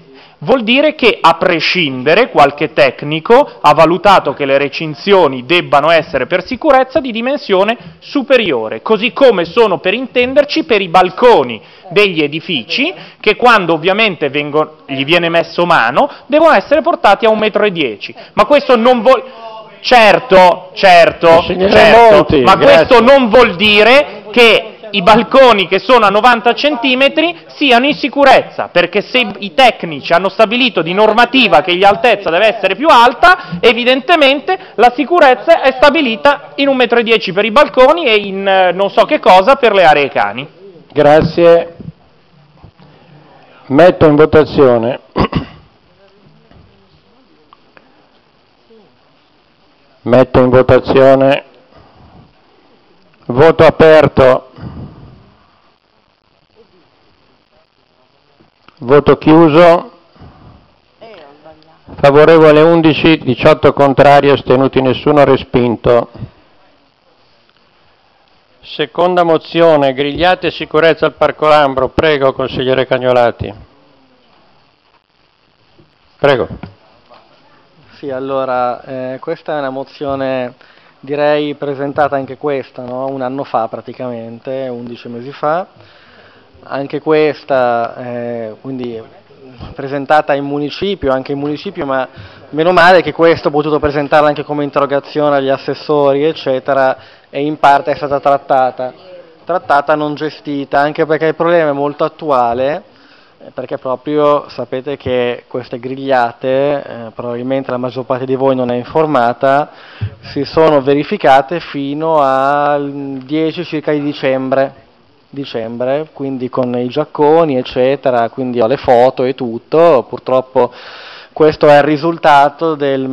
vuol dire che a prescindere qualche tecnico ha valutato che le recinzioni debbano essere per sicurezza di dimensione superiore, così come sono, per intenderci, per i balconi degli edifici che quando ovviamente vengono, gli viene messo mano devono essere portati a un metro e dieci, ma questo non vuol... certo, certo, certo Monti, ma grazie. questo non vuol dire che i balconi che sono a novanta centimetri siano in sicurezza, perché se i tecnici hanno stabilito di normativa che l'altezza deve essere più alta, evidentemente la sicurezza è stabilita in un metro e dieci per i balconi e in eh, non so che cosa per le aree cani. Grazie. Metto in votazione metto in votazione voto aperto, voto chiuso, favorevole undici, diciotto contrari, astenuti nessuno, respinto. Seconda mozione, grigliate e sicurezza al Parco Lambro. Prego, consigliere Cagnolati. Prego. Sì, allora, eh, questa è una mozione, direi, presentata anche questa, no? Un anno fa praticamente, undici mesi fa. Anche questa, eh, quindi, presentata in municipio, anche in municipio, ma meno male che questo ho potuto presentarla anche come interrogazione agli assessori, eccetera, e in parte è stata trattata, trattata non gestita, anche perché il problema è molto attuale, perché proprio sapete che queste grigliate, eh, probabilmente la maggior parte di voi non è informata, si sono verificate fino al dieci circa di dicembre, dicembre, quindi con i giacconi eccetera, quindi ho le foto e tutto. Purtroppo questo è il risultato del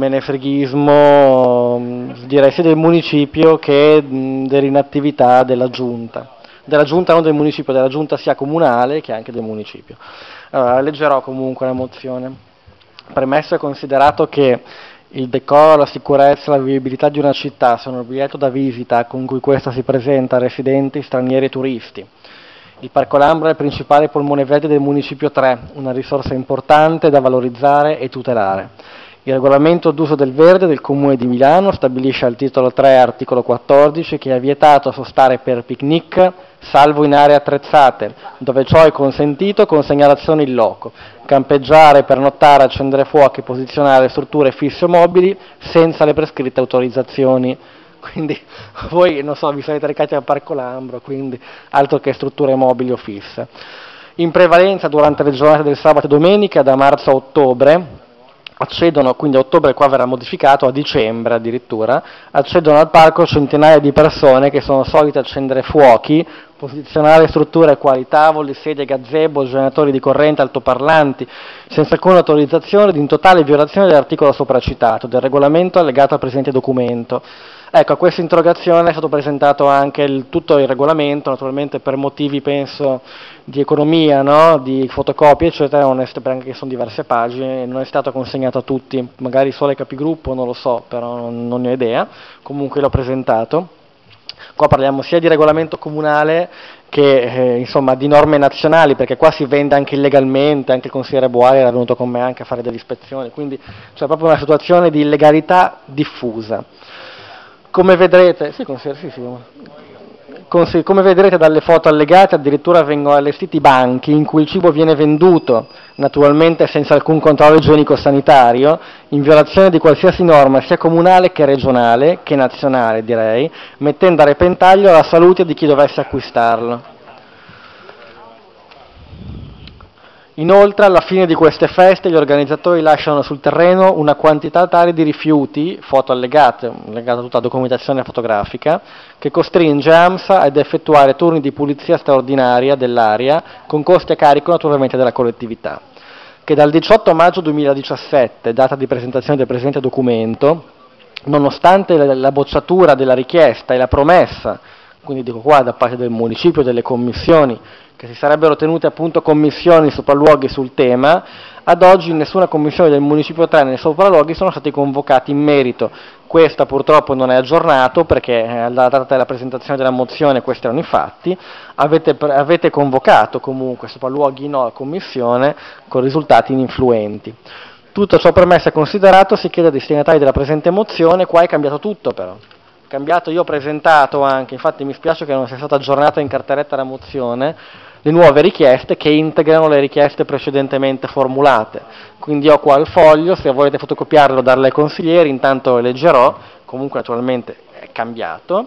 menefreghismo, direi sia del municipio che dell'inattività della giunta. Della giunta, non del municipio, della giunta sia comunale che anche del municipio. Allora, leggerò comunque la mozione. Premesso e considerato che il decoro, la sicurezza e la vivibilità di una città sono il biglietto da visita con cui questa si presenta a residenti, stranieri e turisti. Il Parco Lambro è il principale polmone verde del Municipio tre, una risorsa importante da valorizzare e tutelare. Il regolamento d'uso del verde del Comune di Milano stabilisce al titolo tre, articolo quattordici, che è vietato sostare per picnic, salvo in aree attrezzate, dove ciò è consentito con segnalazione in loco, campeggiare, pernottare, accendere fuochi e posizionare strutture fisse o mobili senza le prescritte autorizzazioni. Quindi voi, non so, vi sarete recati al Parco Lambro, quindi altro che strutture mobili o fisse. In prevalenza durante le giornate del sabato e domenica, da marzo a ottobre, accedono, quindi a ottobre qua verrà modificato, a dicembre addirittura, accedono al parco centinaia di persone che sono solite accendere fuochi, posizionare strutture quali tavoli, sedie, gazebo, generatori di corrente, altoparlanti, senza alcuna autorizzazione, ed in totale violazione dell'articolo sopracitato, del regolamento allegato al presente documento. Ecco, a questa interrogazione è stato presentato anche il, tutto il regolamento, naturalmente per motivi, penso, di economia, no? Di fotocopie, eccetera, non è, perché sono diverse pagine, non è stato consegnato a tutti, magari solo ai capigruppo, non lo so, però non, non ne ho idea, comunque l'ho presentato. Qua parliamo sia di regolamento comunale che eh, insomma di norme nazionali, perché qua si vende anche illegalmente, anche il consigliere Boari era venuto con me anche a fare delle ispezioni, quindi c'è proprio una situazione di illegalità diffusa. Come vedrete, sì, sì, sì, come vedrete dalle foto allegate, addirittura vengono allestiti banchi in cui il cibo viene venduto, naturalmente senza alcun controllo igienico-sanitario, in violazione di qualsiasi norma, sia comunale che regionale, che nazionale direi, mettendo a repentaglio la salute di chi dovesse acquistarlo. Inoltre, alla fine di queste feste, gli organizzatori lasciano sul terreno una quantità tale di rifiuti, foto allegate, allegata tutta la documentazione fotografica, che costringe AMSA ad effettuare turni di pulizia straordinaria dell'area, con costi a carico naturalmente della collettività. Che dal diciotto maggio duemiladiciassette, data di presentazione del presente documento, nonostante la bocciatura della richiesta e la promessa quindi dico qua da parte del municipio, delle commissioni, che si sarebbero tenute appunto commissioni, sopralluoghi sul tema. Ad oggi nessuna commissione del Municipio tre né sopralluoghi sono stati convocati in merito. Questa purtroppo non è aggiornato perché alla data della presentazione della mozione questi erano i fatti. Avete, avete convocato comunque sopralluoghi no a commissione con risultati ininfluenti. Tutto ciò premesso e considerato, si chiede ai destinatari della presente mozione. Qua è cambiato tutto però. Cambiato, io ho presentato anche, infatti mi spiace che non sia stata aggiornata in cartelletta la mozione, le nuove richieste che integrano le richieste precedentemente formulate. Quindi ho qua il foglio, se volete fotocopiarlo darle ai consiglieri, intanto lo leggerò, comunque naturalmente è cambiato.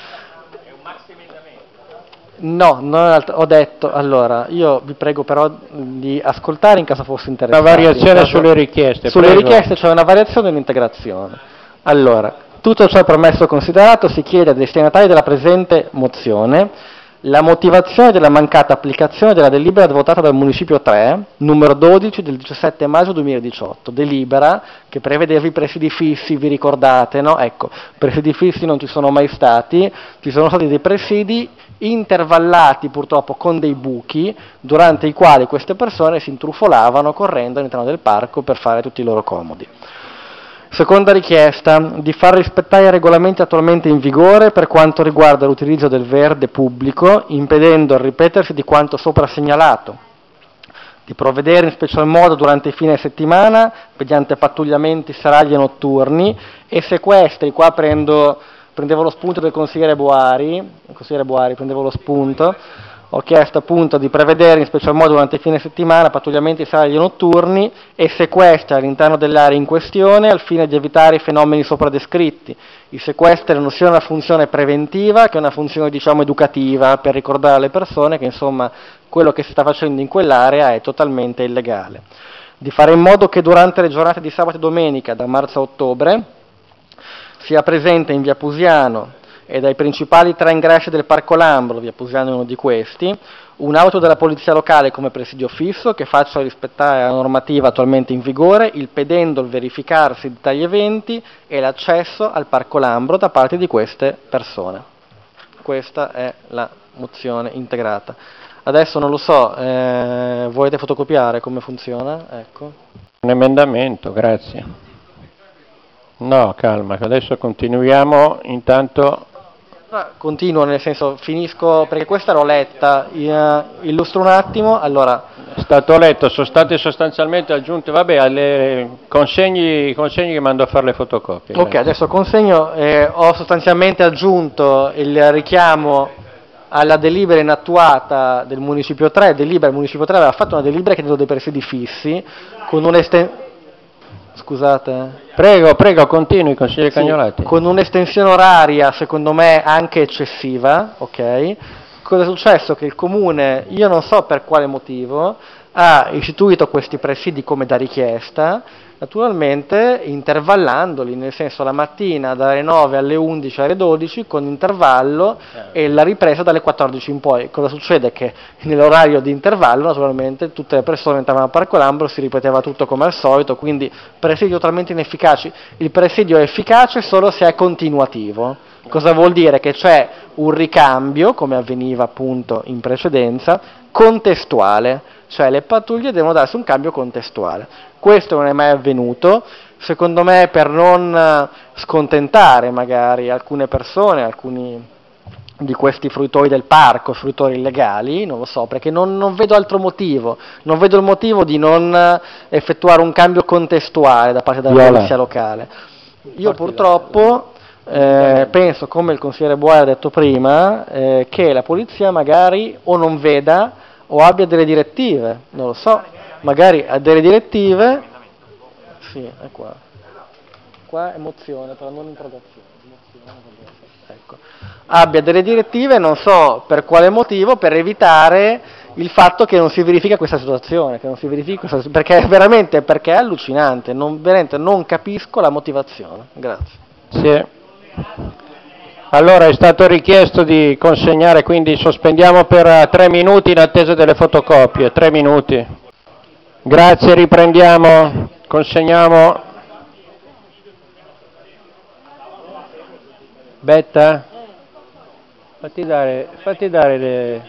È un maxi emendamento? No, non alt- ho detto, allora, io vi prego però di ascoltare in caso fosse interessante. Una variazione caso, sulle richieste. Sulle prego. richieste c'è una variazione e un'integrazione. Allora, tutto ciò premesso e considerato, si chiede ai destinatari della presente mozione la motivazione della mancata applicazione della delibera votata dal Municipio tre, numero dodici del diciassette maggio duemiladiciotto, delibera che prevedeva i presidi fissi, vi ricordate, no? Ecco, presidi fissi non ci sono mai stati, ci sono stati dei presidi intervallati purtroppo con dei buchi, durante i quali queste persone si intrufolavano correndo all'interno del parco per fare tutti i loro comodi. Seconda richiesta, di far rispettare i regolamenti attualmente in vigore per quanto riguarda l'utilizzo del verde pubblico, impedendo il ripetersi di quanto sopra segnalato, di provvedere in special modo durante i fine settimana, mediante pattugliamenti serali e notturni, e sequestri, qua prendo, prendevo lo spunto del consigliere Boari, il consigliere Boari, prendevo lo spunto, ho chiesto appunto di prevedere in special modo durante il fine settimana pattugliamenti serali e notturni e sequestri all'interno dell'area in questione al fine di evitare i fenomeni sopra descritti. I sequestri hanno sia una funzione preventiva che una funzione diciamo educativa per ricordare alle persone che insomma quello che si sta facendo in quell'area è totalmente illegale. Di fare in modo che durante le giornate di sabato e domenica da marzo a ottobre sia presente in via Pusiano e dai principali tre ingressi del Parco Lambro, via Pusiano è uno di questi, un'auto della polizia locale come presidio fisso che faccia rispettare la normativa attualmente in vigore, impedendo il verificarsi di tali eventi e l'accesso al Parco Lambro da parte di queste persone. Questa è la mozione integrata. Adesso non lo so, eh, volete fotocopiare come funziona? Ecco. Un emendamento, grazie. No, calma, adesso continuiamo, intanto... Continuo, nel senso, finisco, perché questa l'ho letta, illustro un attimo, allora... È stato letto, sono state sostanzialmente aggiunte, vabbè, alle consegni, consegni che mando a fare le fotocopie. Ok, grazie. adesso consegno, eh, ho sostanzialmente aggiunto il richiamo alla delibera inattuata del Municipio tre, delibera, il Municipio tre aveva fatto una delibera che dei presidi fissi, con un'estensione... Scusate. Prego, prego, continui, consigliere sì, Cagnolati. Con un'estensione oraria, secondo me, anche eccessiva, ok? Cosa è successo? Che il Comune, io non so per quale motivo, ha istituito questi presidi come da richiesta, naturalmente intervallandoli, nel senso la mattina dalle nove alle undici alle dodici con intervallo eh. e la ripresa dalle quattordici in poi. Cosa succede? Che nell'orario di intervallo naturalmente tutte le persone entravano al Parco Lambro, si ripeteva tutto come al solito, quindi presidio totalmente inefficaci. Il presidio è efficace solo se è continuativo. Cosa vuol dire? Che c'è un ricambio, come avveniva appunto in precedenza, contestuale, cioè le pattuglie devono darsi un cambio contestuale. Questo non è mai avvenuto, secondo me per non scontentare magari alcune persone, alcuni di questi fruitori del parco, fruitori illegali, non lo so, perché non, non vedo altro motivo, non vedo il motivo di non effettuare un cambio contestuale da parte della Viola. polizia locale. Io purtroppo eh, penso, come il consigliere Boari ha detto prima, eh, che la polizia magari o non veda o abbia delle direttive, non lo so, magari ha delle direttive, sì, è qua, qua è mozione, però non interrogazione, ecco, abbia delle direttive, non so per quale motivo, per evitare il fatto che non si verifica questa situazione, che non si verifica questa, perché veramente perché è allucinante, non, veramente non capisco la motivazione, grazie. Sì. Allora è stato richiesto di consegnare, quindi sospendiamo per tre minuti in attesa delle fotocopie, tre minuti. Grazie, riprendiamo, consegniamo. Betta? Fatti dare, fatti dare le...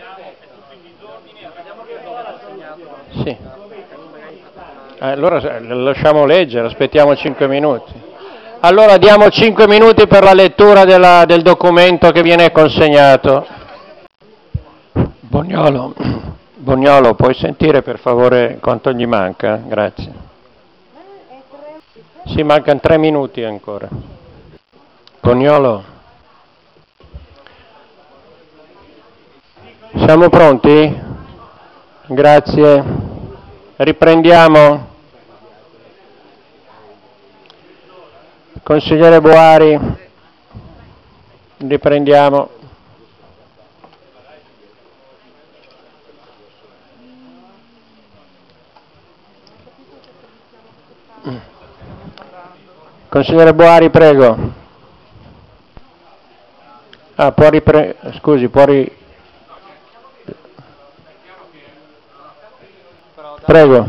Sì. Allora lasciamo leggere, aspettiamo cinque minuti. Allora diamo cinque minuti per la lettura della, del documento che viene consegnato. Bognolo, Bognolo, puoi sentire per favore quanto gli manca? Grazie. Sì, mancano tre minuti ancora. Bognolo. Siamo pronti? Grazie. Riprendiamo. Consigliere Boari, riprendiamo. Consigliere Boari, prego. Ah, può ripre... Scusi, può ri... Prego.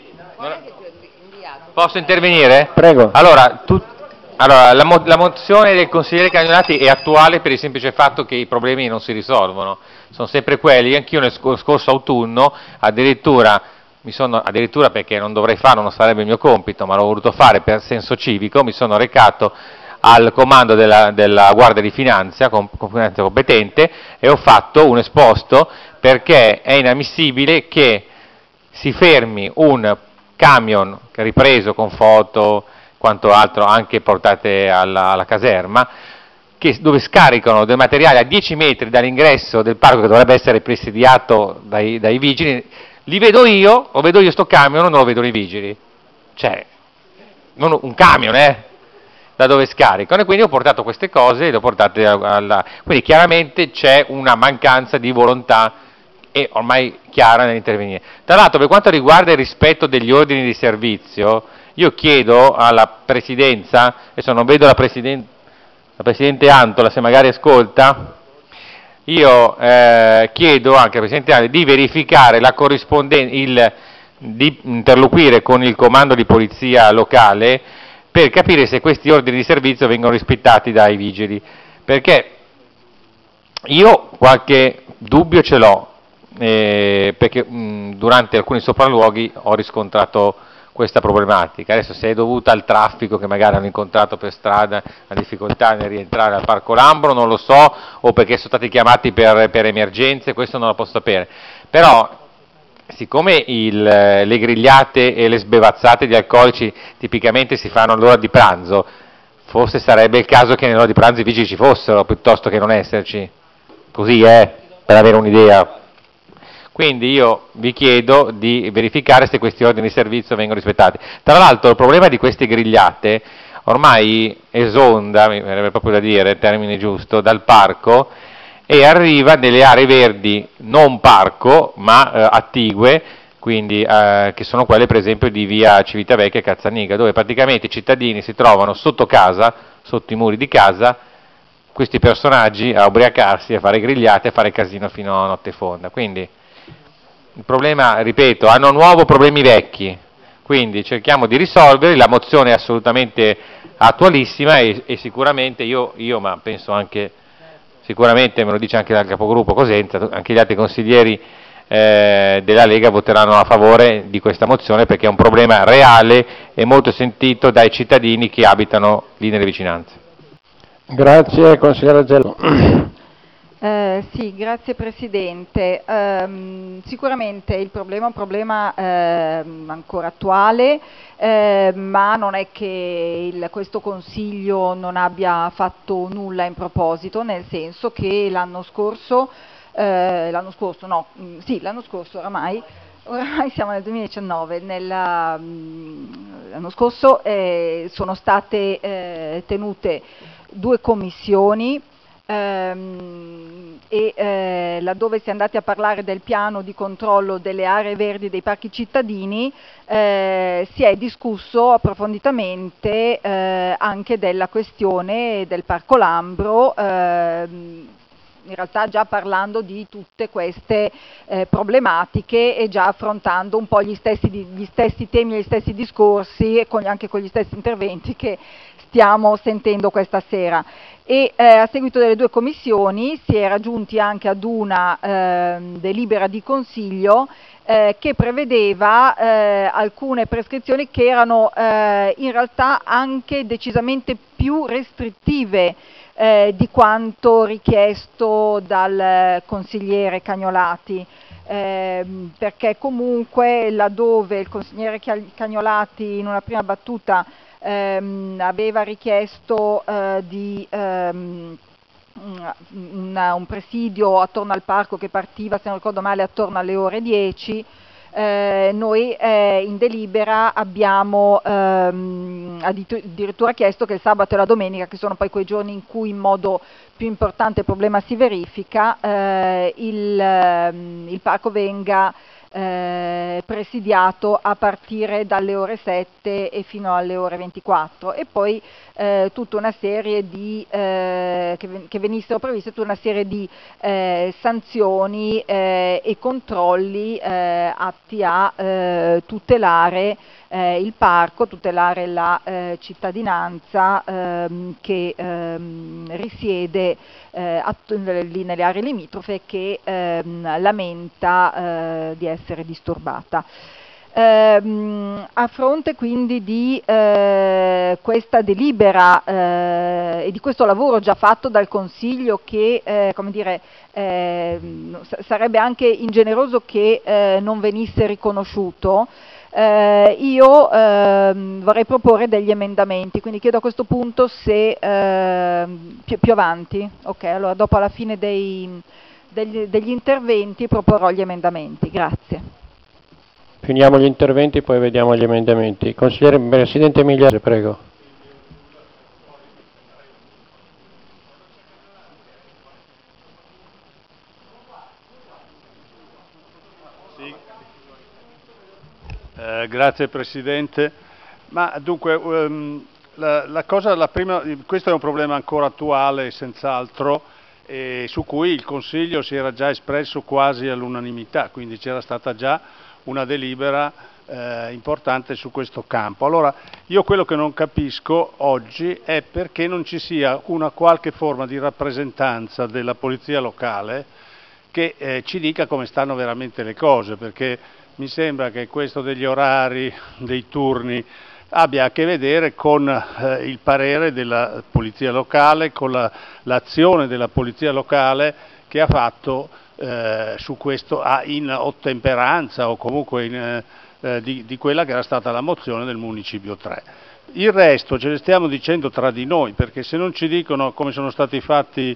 Posso intervenire? Prego. Allora, tu... allora la, mo... la mozione del consigliere Cagnolati è attuale per il semplice fatto che i problemi non si risolvono. Sono sempre quelli. Anch'io nel sc- scorso autunno, addirittura, mi sono, addirittura perché non dovrei farlo, non sarebbe il mio compito, ma l'ho voluto fare per senso civico, mi sono recato al comando della, della Guardia di Finanza, com, finanza competente, e ho fatto un esposto perché è inammissibile che si fermi un camion ripreso con foto, quanto altro anche portate alla, alla caserma, che, dove scaricano del materiale a dieci metri dall'ingresso del parco che dovrebbe essere presidiato dai, dai vigili. Li vedo io, lo vedo io sto camion, non lo vedono i vigili. Cioè, non un camion, eh, da dove scaricano. E quindi ho portato queste cose e le ho portate alla... Quindi chiaramente c'è una mancanza di volontà e ormai chiara nell'intervenire. Tra l'altro, per quanto riguarda il rispetto degli ordini di servizio, io chiedo alla Presidenza, adesso non vedo la, presiden- la Presidente Antola, se magari ascolta, io eh, chiedo anche al Presidente Antola di verificare la corrispondenza, il, di interloquire con il comando di polizia locale per capire se questi ordini di servizio vengono rispettati dai vigili, perché io qualche dubbio ce l'ho, eh, perché mh, durante alcuni sopralluoghi ho riscontrato questa problematica. Adesso se è dovuta al traffico che magari hanno incontrato per strada, la difficoltà nel rientrare al Parco Lambro, non lo so, o perché sono stati chiamati per, per emergenze, questo non lo posso sapere. Però, siccome il, le grigliate e le sbevazzate di alcolici tipicamente si fanno all'ora di pranzo, forse sarebbe il caso che nell'ora di pranzo i vigili ci fossero, piuttosto che non esserci. Così è, per avere un'idea. Quindi io vi chiedo di verificare se questi ordini di servizio vengono rispettati. Tra l'altro il problema di queste grigliate ormai esonda, mi verrebbe proprio da dire, termine giusto, dal parco e arriva nelle aree verdi non parco ma eh, attigue, quindi eh, che sono quelle per esempio di via Civitavecchia e Cazzaniga, dove praticamente i cittadini si trovano sotto casa, sotto i muri di casa, questi personaggi a ubriacarsi, a fare grigliate, a fare casino fino a notte fonda. Quindi il problema, ripeto, hanno nuovo problemi vecchi, quindi cerchiamo di risolverli, la mozione è assolutamente attualissima e, e sicuramente io, io, ma penso anche, sicuramente me lo dice anche il capogruppo Cosenza, anche gli altri consiglieri eh, della Lega voteranno a favore di questa mozione perché è un problema reale e molto sentito dai cittadini che abitano lì nelle vicinanze. Grazie, consigliere Gello. Eh, sì, grazie Presidente. Eh, sicuramente il problema è un problema eh, ancora attuale, eh, ma non è che il, questo Consiglio non abbia fatto nulla in proposito, nel senso che l'anno scorso, eh, l'anno scorso, no, mh, sì, l'anno scorso oramai, oramai siamo nel duemiladiciannove, nella, mh, l'anno scorso eh, sono state eh, tenute due commissioni, e eh, laddove si è andati a parlare del piano di controllo delle aree verdi dei parchi cittadini eh, si è discusso approfonditamente eh, anche della questione del Parco Lambro, eh, in realtà già parlando di tutte queste eh, problematiche e già affrontando un po' gli stessi, gli stessi temi e gli stessi discorsi e con, anche con gli stessi interventi che stiamo sentendo questa sera. E eh, a seguito delle due commissioni si era giunti anche ad una eh, delibera di Consiglio eh, che prevedeva eh, alcune prescrizioni che erano eh, in realtà anche decisamente più restrittive eh, di quanto richiesto dal consigliere Cagnolati. Eh, perché comunque laddove il consigliere Cagnolati in una prima battuta ehm, aveva richiesto eh, di ehm, una, un presidio attorno al parco che partiva, se non ricordo male, attorno alle ore dieci, eh, noi eh, in delibera abbiamo ehm, addirittura chiesto che il sabato e la domenica, che sono poi quei giorni in cui in modo più importante il problema si verifica, eh, il, ehm, il parco venga eh, presidiato a partire dalle ore sette e fino alle ore ventiquattro, e poi eh, tutta una serie di eh, che, che venissero previste tutta una serie di eh, sanzioni eh, e controlli eh, atti a eh, tutelare eh, il parco, tutelare la eh, cittadinanza ehm, che ehm, risiede eh, lì nelle aree limitrofe, che ehm, lamenta eh, di essere disturbata. Ehm, a fronte quindi di eh, questa delibera eh, e di questo lavoro già fatto dal Consiglio, che eh, come dire, eh, sarebbe anche ingeneroso che eh, non venisse riconosciuto, eh, io eh, vorrei proporre degli emendamenti, quindi chiedo a questo punto se eh, più, più avanti, ok, allora dopo alla fine dei, degli, degli interventi proporrò gli emendamenti. Grazie. Finiamo gli interventi, poi vediamo gli emendamenti. Consigliere Presidente Migliare, prego. Sì. Eh, grazie Presidente. Ma dunque, um, la, la cosa, la prima, questo è un problema ancora attuale, senz'altro, e su cui il Consiglio si era già espresso quasi all'unanimità, quindi c'era stata già una delibera eh, importante su questo campo. Allora, io quello che non capisco oggi è perché non ci sia una qualche forma di rappresentanza della polizia locale che eh, ci dica come stanno veramente le cose, perché mi sembra che questo degli orari, dei turni, abbia a che vedere con eh, il parere della polizia locale, con la, l'azione della polizia locale che ha fatto Eh, su questo ah, in ottemperanza o comunque in, eh, di, di quella che era stata la mozione del Municipio tre. Il resto ce ne stiamo dicendo tra di noi, perché se non ci dicono come sono stati fatti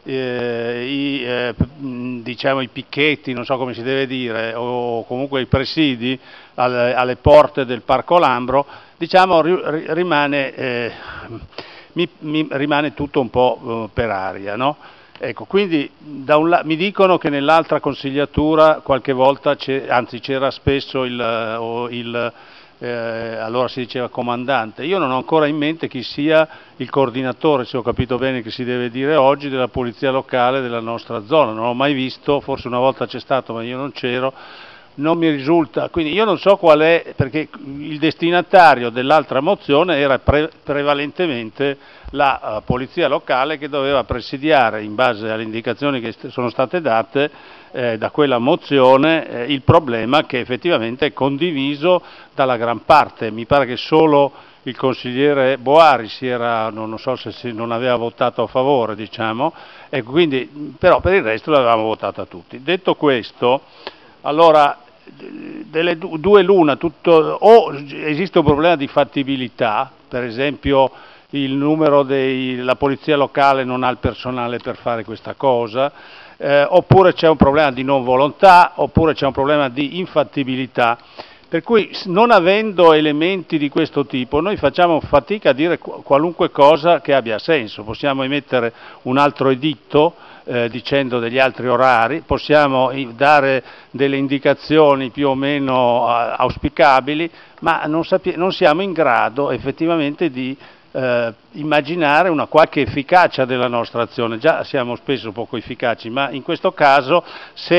eh, i, eh, diciamo, i picchetti, non so come si deve dire, o comunque i presidi alle, alle porte del Parco Lambro, diciamo ri, rimane, eh, mi, mi rimane tutto un po' eh, per aria, no? Ecco, quindi da un la- mi dicono che nell'altra consigliatura qualche volta, c'è, anzi c'era spesso il, o il eh, allora si diceva comandante. Io non ho ancora in mente chi sia il coordinatore, se ho capito bene che si deve dire oggi, della polizia locale della nostra zona. Non l'ho mai visto, forse una volta c'è stato ma io non c'ero, non mi risulta, quindi io non so qual è, perché il destinatario dell'altra mozione era pre- prevalentemente la uh, polizia locale, che doveva presidiare, in base alle indicazioni che st- sono state date eh, da quella mozione, eh, il problema che effettivamente è condiviso dalla gran parte. Mi pare che solo il consigliere Boari si era, non so se si, non aveva votato a favore, diciamo, e quindi, però per il resto l'avevamo votata tutti. Detto questo, allora, delle due l'una, tutto, o esiste un problema di fattibilità, per esempio il numero dei, la polizia locale non ha il personale per fare questa cosa, eh, oppure c'è un problema di non volontà, oppure c'è un problema di infattibilità, per cui non avendo elementi di questo tipo noi facciamo fatica a dire qualunque cosa che abbia senso. Possiamo emettere un altro editto Eh, dicendo degli altri orari, possiamo dare delle indicazioni più o meno eh, auspicabili, ma non, sappi- non siamo in grado effettivamente di eh, immaginare una qualche efficacia della nostra azione. Già siamo spesso poco efficaci, ma in questo caso, se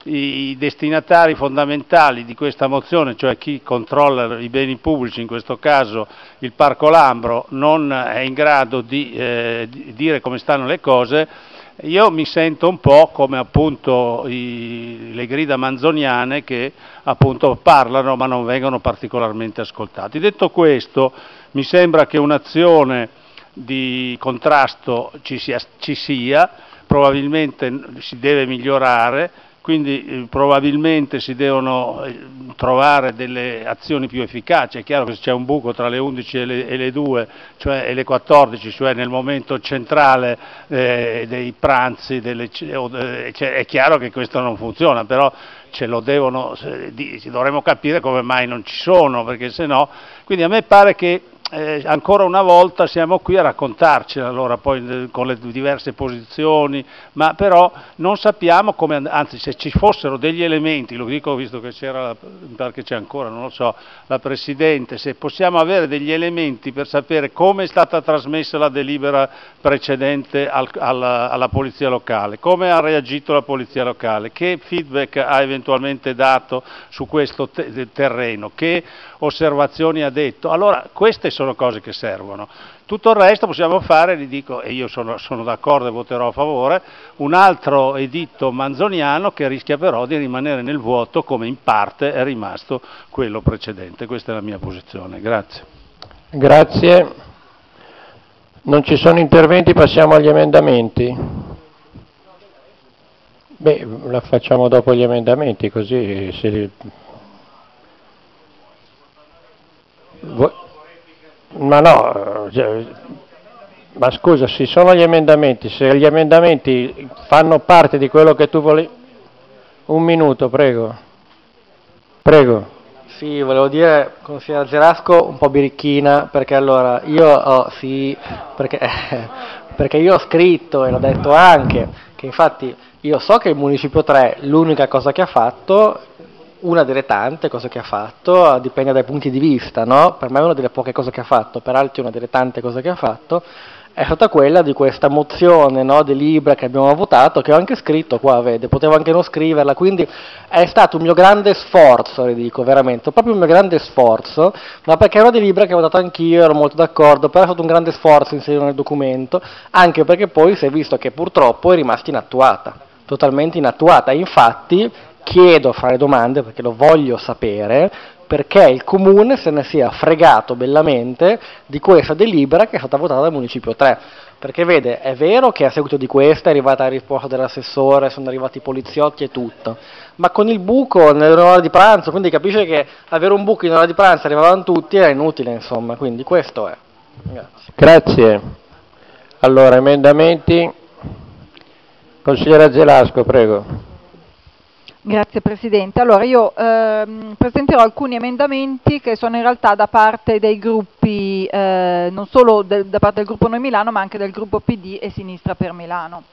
i destinatari fondamentali di questa mozione, cioè chi controlla i beni pubblici, in questo caso il Parco Lambro, non è in grado di, eh, di dire come stanno le cose, io mi sento un po' come appunto i, le grida manzoniane che appunto parlano ma non vengono particolarmente ascoltati. Detto questo, mi sembra che un'azione di contrasto ci sia, ci sia, probabilmente si deve migliorare, quindi eh, probabilmente si devono eh, trovare delle azioni più efficaci. È chiaro che se c'è un buco tra le undici e le, e le due, cioè e le quattordici, cioè nel momento centrale eh, dei pranzi, delle, eh, cioè, è chiaro che questo non funziona, però ce lo devono, eh, di, dovremmo capire come mai non ci sono, perché se no, quindi a me pare che Eh, ancora una volta siamo qui a raccontarcela, allora poi eh, con le diverse posizioni, ma però non sappiamo come, anzi se ci fossero degli elementi, lo dico visto che c'era, perché c'è ancora, non lo so, la Presidente, se possiamo avere degli elementi per sapere come è stata trasmessa la delibera precedente al, alla, alla Polizia Locale, come ha reagito la Polizia Locale, che feedback ha eventualmente dato su questo te- terreno, che osservazioni ha detto, allora queste sono cose che servono. Tutto il resto possiamo fare, vi dico, e io sono, sono d'accordo e voterò a favore, un altro editto manzoniano che rischia però di rimanere nel vuoto come in parte è rimasto quello precedente. Questa è la mia posizione. Grazie. Grazie. Non ci sono interventi, passiamo agli emendamenti. Beh, la facciamo dopo gli emendamenti, così se... Ma no, ma scusa, ci sono gli emendamenti, se gli emendamenti fanno parte di quello che tu volevi... Un minuto, prego. Prego. Sì, volevo dire, consigliere Gerasco, un po' birichina, perché allora, io ho, sì, perché, perché io ho scritto e l'ho detto anche, che infatti io so che il Municipio tre, l'unica cosa che ha fatto, una delle tante cose che ha fatto, dipende dai punti di vista, no? Per me è una delle poche cose che ha fatto, per altri una delle tante cose che ha fatto, è stata quella di questa mozione, no, delibera che abbiamo votato, che ho anche scritto qua, vede, potevo anche non scriverla, quindi è stato un mio grande sforzo, le dico, veramente, proprio un mio grande sforzo, ma perché è una delibera che ho votato anch'io, ero molto d'accordo, però è stato un grande sforzo inserire nel documento, anche perché poi si è visto che purtroppo è rimasta inattuata, totalmente inattuata, infatti chiedo a fare domande, perché lo voglio sapere, perché il Comune se ne sia fregato bellamente di questa delibera che è stata votata dal Municipio tre. Perché vede, è vero che a seguito di questa è arrivata la risposta dell'assessore, sono arrivati i poliziotti e tutto, ma con il buco nell'ora di pranzo, quindi capisce che avere un buco in ora di pranzo arrivavano tutti era inutile, insomma, quindi questo è. Grazie. Grazie. Allora, emendamenti. Consigliere Gelasco, prego. Grazie Presidente. Allora io ehm, presenterò alcuni emendamenti che sono in realtà da parte dei gruppi, eh, non solo de- da parte del gruppo Noi Milano, ma anche del gruppo P D e Sinistra per Milano.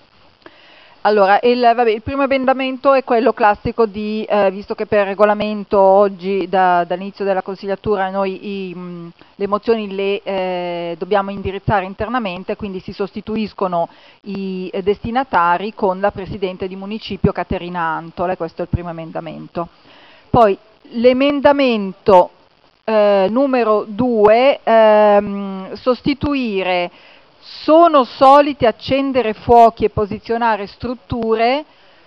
Allora, il, vabbè, il primo emendamento è quello classico di, eh, visto che per regolamento oggi da, dall'inizio della consigliatura noi i, mh, le mozioni le eh, dobbiamo indirizzare internamente, quindi si sostituiscono i eh, destinatari con la Presidente di Municipio Caterina Antola, e questo è il primo emendamento. Poi l'emendamento eh, numero due, ehm, sostituire sono soliti accendere fuochi e posizionare strutture,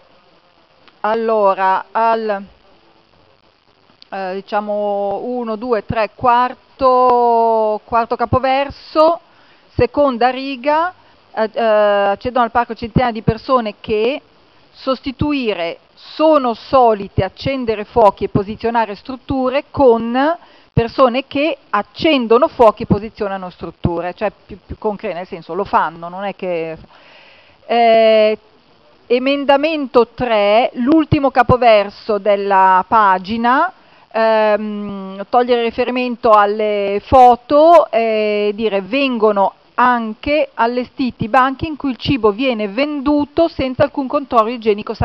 allora al eh, diciamo uno, due, tre, quarto, quarto capoverso, seconda riga, eh, eh, accedono al parco centinaia di persone che, sostituire sono solite accendere fuochi e posizionare strutture con persone che accendono fuochi e posizionano strutture, cioè più, più concreto, nel senso lo fanno, non è che... Eh, emendamento tre, l'ultimo capoverso della pagina, ehm, togliere riferimento alle foto e dire vengono anche allestiti banchi in cui il cibo viene venduto senza alcun controllo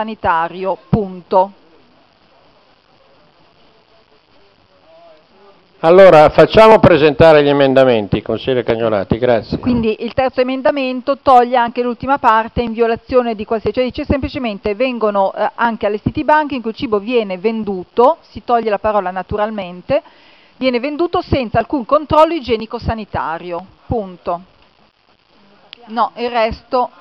igienico-sanitario, punto. Allora, facciamo presentare gli emendamenti, consigliere Cagnolati, grazie. Quindi il terzo emendamento toglie anche l'ultima parte in violazione di qualsiasi, cioè dice semplicemente vengono eh, anche allestiti banchi in cui il cibo viene venduto, si toglie la parola naturalmente, viene venduto senza alcun controllo igienico-sanitario, punto. No, il resto.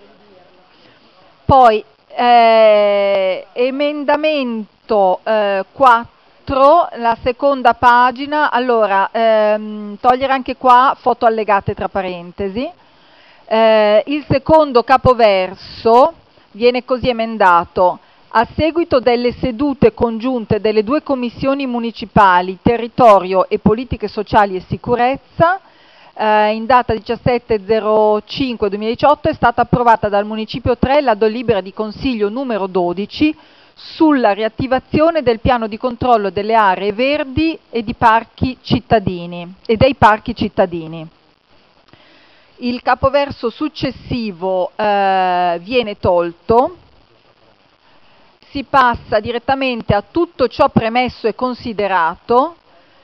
Poi, eh, emendamento eh, quattro, la seconda pagina, allora, ehm, togliere anche qua foto allegate tra parentesi. Eh, il secondo capoverso viene così emendato: a seguito delle sedute congiunte delle due commissioni municipali, territorio e politiche sociali e sicurezza, eh, in data diciassette zero cinque duemiladiciotto è stata approvata dal Municipio tre la delibera di Consiglio numero dodici sulla riattivazione del piano di controllo delle aree verdi e di parchi cittadini e dei parchi cittadini. Il capoverso successivo eh, viene tolto, si passa direttamente a tutto ciò premesso e considerato.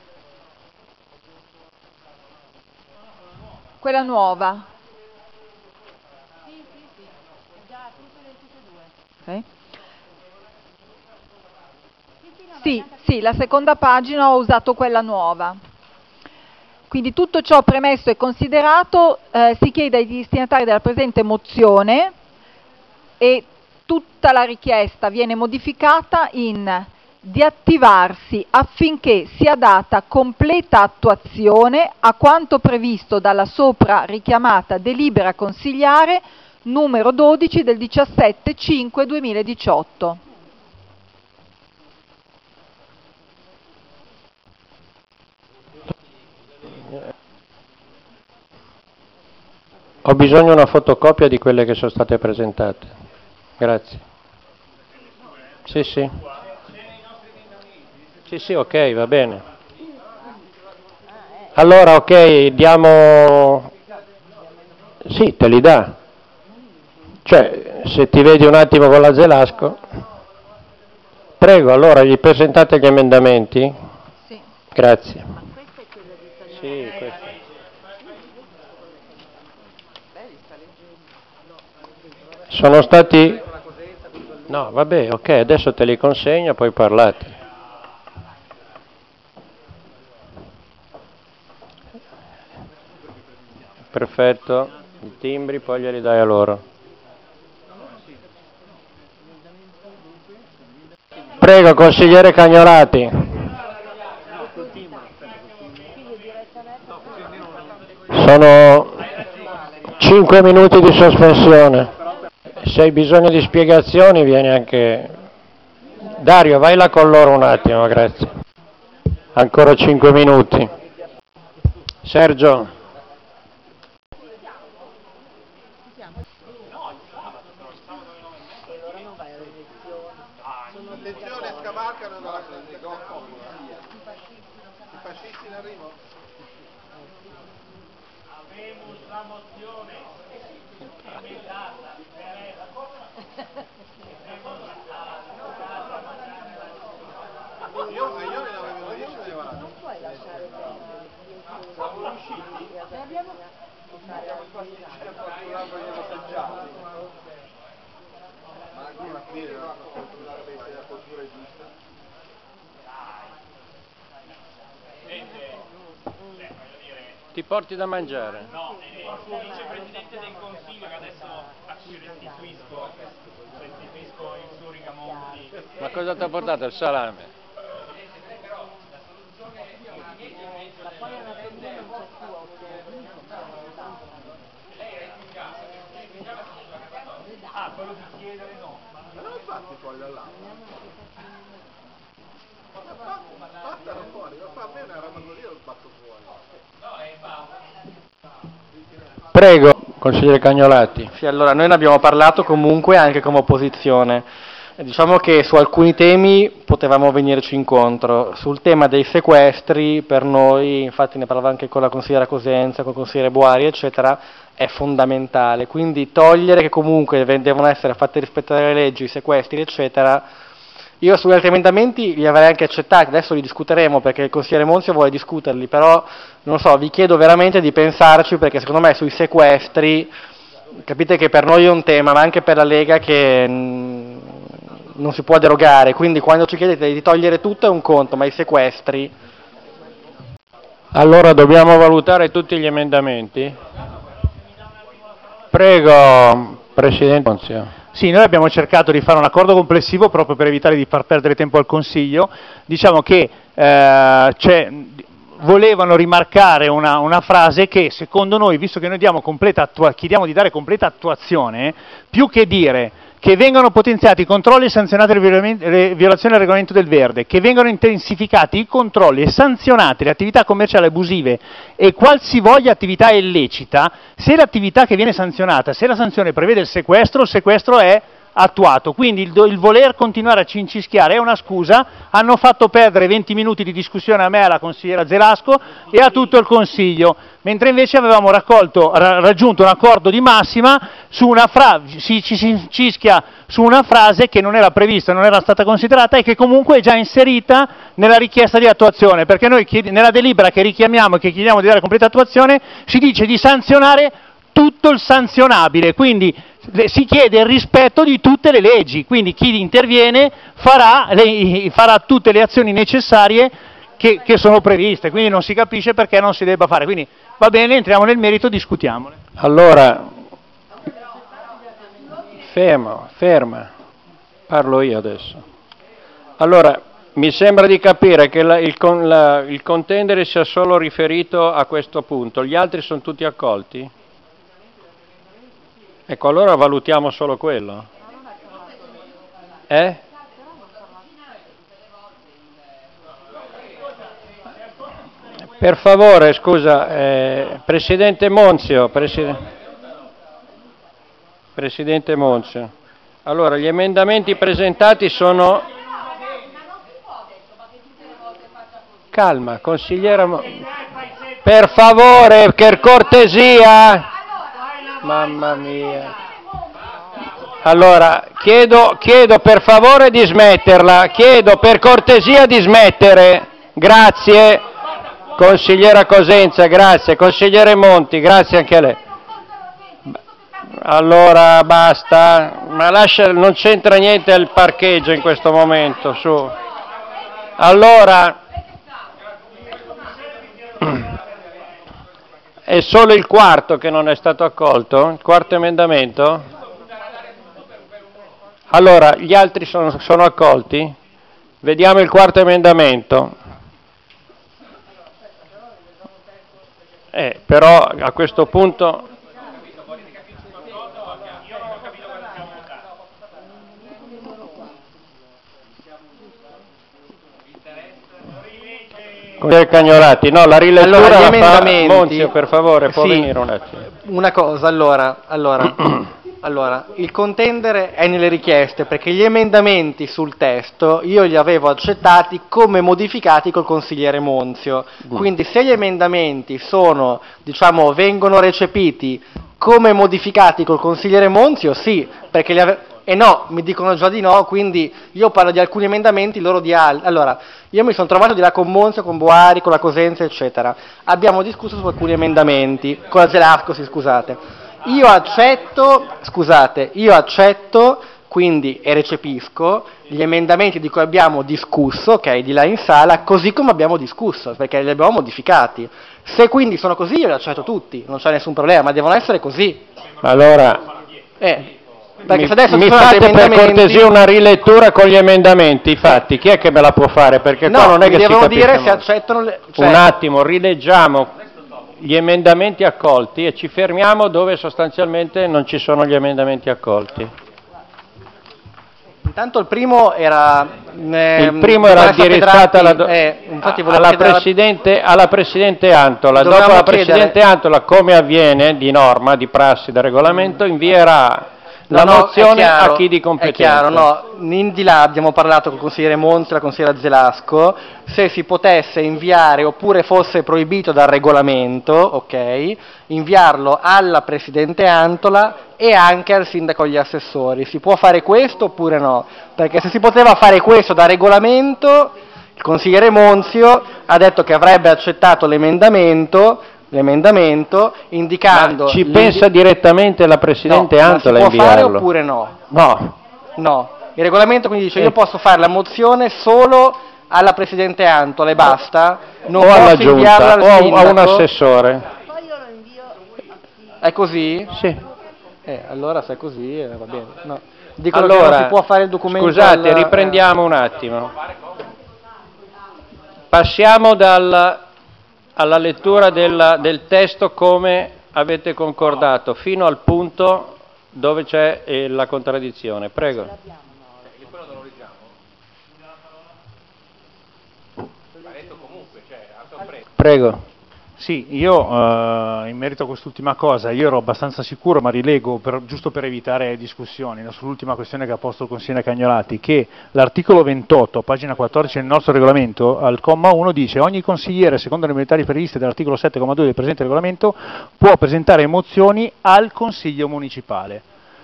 Quella nuova. Okay. Sì, sì, la seconda pagina ho usato quella nuova. Quindi tutto ciò premesso e considerato, eh, si chiede ai destinatari della presente mozione e tutta la richiesta viene modificata in di attivarsi affinché sia data completa attuazione a quanto previsto dalla sopra richiamata delibera consigliare numero dodici del diciassette cinque duemiladiciotto. Ho bisogno di una fotocopia di quelle che sono state presentate. Grazie. Sì, sì. Sì, sì, ok, va bene. Allora, ok, diamo... Sì, te li dà. Cioè, se ti vedi un attimo con la Zelasco. Prego, allora, gli presentate gli emendamenti? Sì. Grazie. Sì, questa. Sono stati... No, vabbè, ok, adesso te li consegno, poi parlate. Perfetto, i timbri poi glieli dai a loro. Prego, consigliere Cagnolati. Sono cinque minuti di sospensione. Se hai bisogno di spiegazioni vieni anche... Dario, vai là con loro un attimo, grazie. Ancora cinque minuti. Sergio. Attenzione, scavalcano dalla i fascisti in arrivo. Avemus la mozione emendata io io ne avevo dieci levate. Non puoi lasciare siamo riusciti? Ne abbiamo abbiamo quasi fatturato glielo seggiati. Ma alla fine no, la cultura è giusta. Ti porti da mangiare? No, il suo vicepresidente del Consiglio che adesso ci restituisco, restituisco il suo Rigamonti. Ma cosa ti ha portato il salame? Ah, quello di chiedere no. Ma non fatti fuori dall'acqua. Fattalo fuori, lo fa a me una roba così lo sbatto fuori. Prego, consigliere Cagnolati. Sì, allora noi ne abbiamo parlato comunque anche come opposizione. Diciamo che su alcuni temi potevamo venirci incontro. Sul tema dei sequestri per noi, infatti ne parlava anche con la consigliera Cosenza, con il consigliere Boari, eccetera, è fondamentale. Quindi togliere che comunque devono essere fatte rispettare le leggi, i sequestri, eccetera, Io sugli altri emendamenti li avrei anche accettati, adesso li discuteremo perché il consigliere Monzio vuole discuterli, però non so, vi chiedo veramente di pensarci perché secondo me sui sequestri, capite che per noi è un tema, ma anche per la Lega che mh, non si può derogare, quindi quando ci chiedete di togliere tutto è un conto, ma i sequestri... Allora dobbiamo valutare tutti gli emendamenti? Prego, Presidente Monzio. Sì, noi abbiamo cercato di fare un accordo complessivo proprio per evitare di far perdere tempo al Consiglio. Diciamo che eh, c'è, volevano rimarcare una, una frase che secondo noi, visto che noi diamo completa attua- chiediamo di dare completa attuazione, più che dire che vengano potenziati i controlli e sanzionate le, viola- le violazioni del regolamento del verde, che vengano intensificati i controlli e sanzionate le attività commerciali abusive e qualsivoglia attività illecita, se l'attività che viene sanzionata, se la sanzione prevede il sequestro, il sequestro è attuato. Quindi il, il voler continuare a cincischiare è una scusa, hanno fatto perdere venti minuti di discussione a me, alla consigliera Zelasco e a tutto il Consiglio, mentre invece avevamo raccolto, ra- raggiunto un accordo di massima su una frase, si cischia su una frase che non era prevista, non era stata considerata e che comunque è già inserita nella richiesta di attuazione, perché noi chied- nella delibera che richiamiamo e che chiediamo di dare completa attuazione si dice di sanzionare tutto il sanzionabile, quindi si chiede il rispetto di tutte le leggi, quindi chi interviene farà, le, farà tutte le azioni necessarie che, che sono previste, quindi non si capisce perché non si debba fare. Quindi va bene, entriamo nel merito, discutiamole. Allora, fermo, ferma, parlo io adesso. Allora, mi sembra di capire che la, il, con, la, il contendere sia solo riferito a questo punto, gli altri sono tutti accolti? Ecco, allora valutiamo solo quello. Eh? Per favore, scusa, eh, Presidente Monzio, Preside... Presidente Monzio. Allora, gli emendamenti presentati sono... Calma, consigliera... Mo... Per favore, per cortesia... Mamma mia. Allora, chiedo, chiedo per favore di smetterla, chiedo per cortesia di smettere. Grazie. Consigliera Cosenza, grazie. Consigliere Monti, grazie anche a lei. Allora, basta. Ma lascia, non c'entra niente il parcheggio in questo momento, su. Allora... È solo il quarto che non è stato accolto? Il quarto emendamento? Allora, gli altri sono, sono accolti? Vediamo il quarto emendamento. Eh, però a questo punto... Consigliere Cagnorati, no, la rilettura allora, la fa emendamenti... Monzio, per favore, può sì, venire un attimo. Una cosa, allora, allora, allora, il contendere è nelle richieste, perché gli emendamenti sul testo io li avevo accettati come modificati col consigliere Monzio, quindi se gli emendamenti sono, diciamo, vengono recepiti come modificati col consigliere Monzio, sì, perché li avevo... E no, mi dicono già di no, quindi io parlo di alcuni emendamenti, loro di altri. Allora, io mi sono trovato di là con Monzio, con Boari, con la Cosenza, eccetera. Abbiamo discusso su alcuni emendamenti, con la Zelasco, sì, scusate. Io accetto, scusate, io accetto, quindi, e recepisco, gli emendamenti di cui abbiamo discusso, ok, di là in sala, così come abbiamo discusso, perché li abbiamo modificati. Se quindi sono così, io li accetto tutti, non c'è nessun problema, ma devono essere così. Allora... Eh... Mi, mi fate per cortesia una rilettura con gli emendamenti, infatti, chi è che me la può fare? Perché no, qua non è che si capisce dire molto. Se accettano le... cioè... Un attimo, rileggiamo gli emendamenti accolti e ci fermiamo dove sostanzialmente non ci sono gli emendamenti accolti. Intanto il primo era... Eh, il primo era indirizzato alla, do... eh, alla, presidente, alla Presidente Antola. Dopo la Presidente chiedere... Antola, come avviene di norma, di prassi, da regolamento, invierà la No, no, mozione è chiaro, a chi di È competenza. chiaro, no. In di là abbiamo parlato con il consigliere Monzi e la consigliera Zelasco se si potesse inviare, oppure fosse proibito dal regolamento, ok, inviarlo alla Presidente Antola e anche al sindaco e agli assessori. Si può fare questo oppure no? Perché se si poteva fare questo da regolamento, il consigliere Monzio ha detto che avrebbe accettato l'emendamento, l'emendamento indicando... Ma ci l'indi- pensa direttamente la Presidente No, Antola a ma si può fare inviarlo? oppure no? No. No. Il regolamento quindi dice Eh. io posso fare la mozione solo alla Presidente Antola e basta, non o alla posso inviarla Giunta al o a un sindaco. assessore. È così? Sì. Eh, allora se è così eh, va bene. No. Dicono che Allora, non si può fare il documento scusate, al- riprendiamo un attimo. Passiamo dal- alla lettura della- del testo come avete concordato, fino al punto dove c'è eh, la contraddizione. Prego. Prego. Sì, io eh, in merito a quest'ultima cosa, io ero abbastanza sicuro, ma rilego per- giusto per evitare discussioni, no, sull'ultima questione che ha posto il consigliere Cagnolati, che l'articolo ventotto, pagina quattordici del nostro regolamento, al comma uno dice ogni consigliere, secondo le modalità previste dall'articolo sette comma due del presente regolamento, può presentare mozioni al Consiglio Municipale.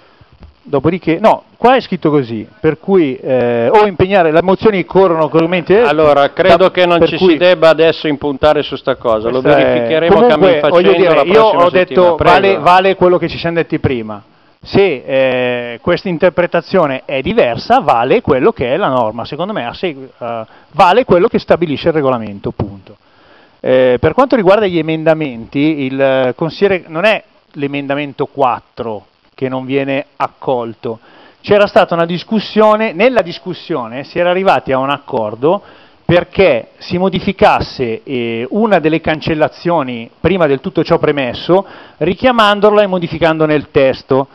Dopodiché, no, qua è scritto così, per cui eh, o impegnare, le mozioni corrono correntemente. Allora, credo da- che non per ci cui- si debba adesso impuntare su sta cosa, lo Questa è- verificheremo Comunque, cammin facendo voglio dire, la io prossima ho settimana. detto Prego. vale, vale quello che ci siamo detti prima. Se eh, questa interpretazione è diversa, vale quello che è la norma. Secondo me a segu- eh, vale quello che stabilisce il regolamento, punto. Eh, per quanto riguarda gli emendamenti, il eh, consigliere non è l'emendamento quattro che non viene accolto. C'era stata una discussione, nella discussione si era arrivati a un accordo perché si modificasse eh, una delle cancellazioni prima del tutto ciò premesso, richiamandola e modificandone il testo.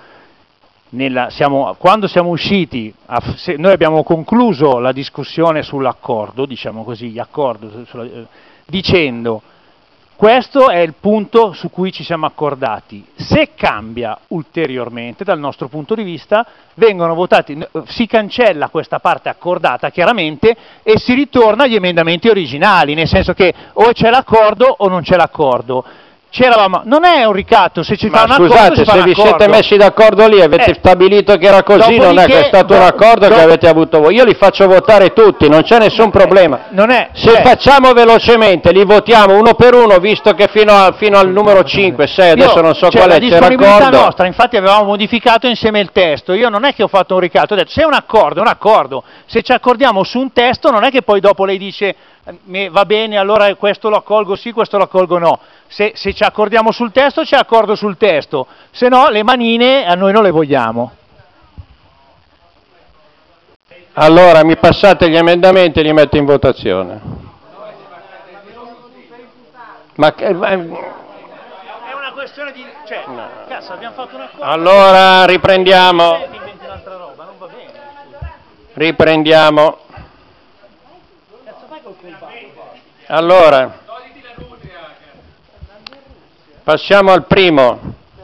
Nella, siamo, quando siamo usciti, a, se, noi abbiamo concluso la discussione sull'accordo, diciamo così, gli accordi, sulla, eh, dicendo questo è il punto su cui ci siamo accordati. Se cambia ulteriormente dal nostro punto di vista, vengono votati, si cancella questa parte accordata chiaramente e si ritorna agli emendamenti originali, nel senso che o c'è l'accordo o non c'è l'accordo. C'eravamo, non è un ricatto, se ci Ma fa un accordo scusate, si fa se un vi accordo. siete messi d'accordo lì e avete Eh, stabilito che era così, non è che è dopodiché, stato un do- accordo do- che avete avuto voi. Io li faccio votare tutti, non c'è nessun problema. Non è, Se cioè- facciamo velocemente, li votiamo uno per uno, visto che fino, a- fino al numero cinque, sei, adesso Io- non so cioè, qual la è, c'era disponibilità accordo. nostra, infatti avevamo modificato insieme il testo, io non è che ho fatto un ricatto, ho detto se è un accordo, è un accordo, se ci accordiamo su un testo non è che poi dopo lei dice eh, mi- va bene, allora questo lo accolgo sì, questo lo accolgo no, se, se ci accordiamo sul testo ci accordo sul testo, se no le manine a noi non le vogliamo. Allora mi passate gli emendamenti e li metto in votazione. Ma che- ma- È una questione di... cioè, cazzo, abbiamo fatto un accordo... allora riprendiamo. Riprendiamo. Allora, passiamo al primo.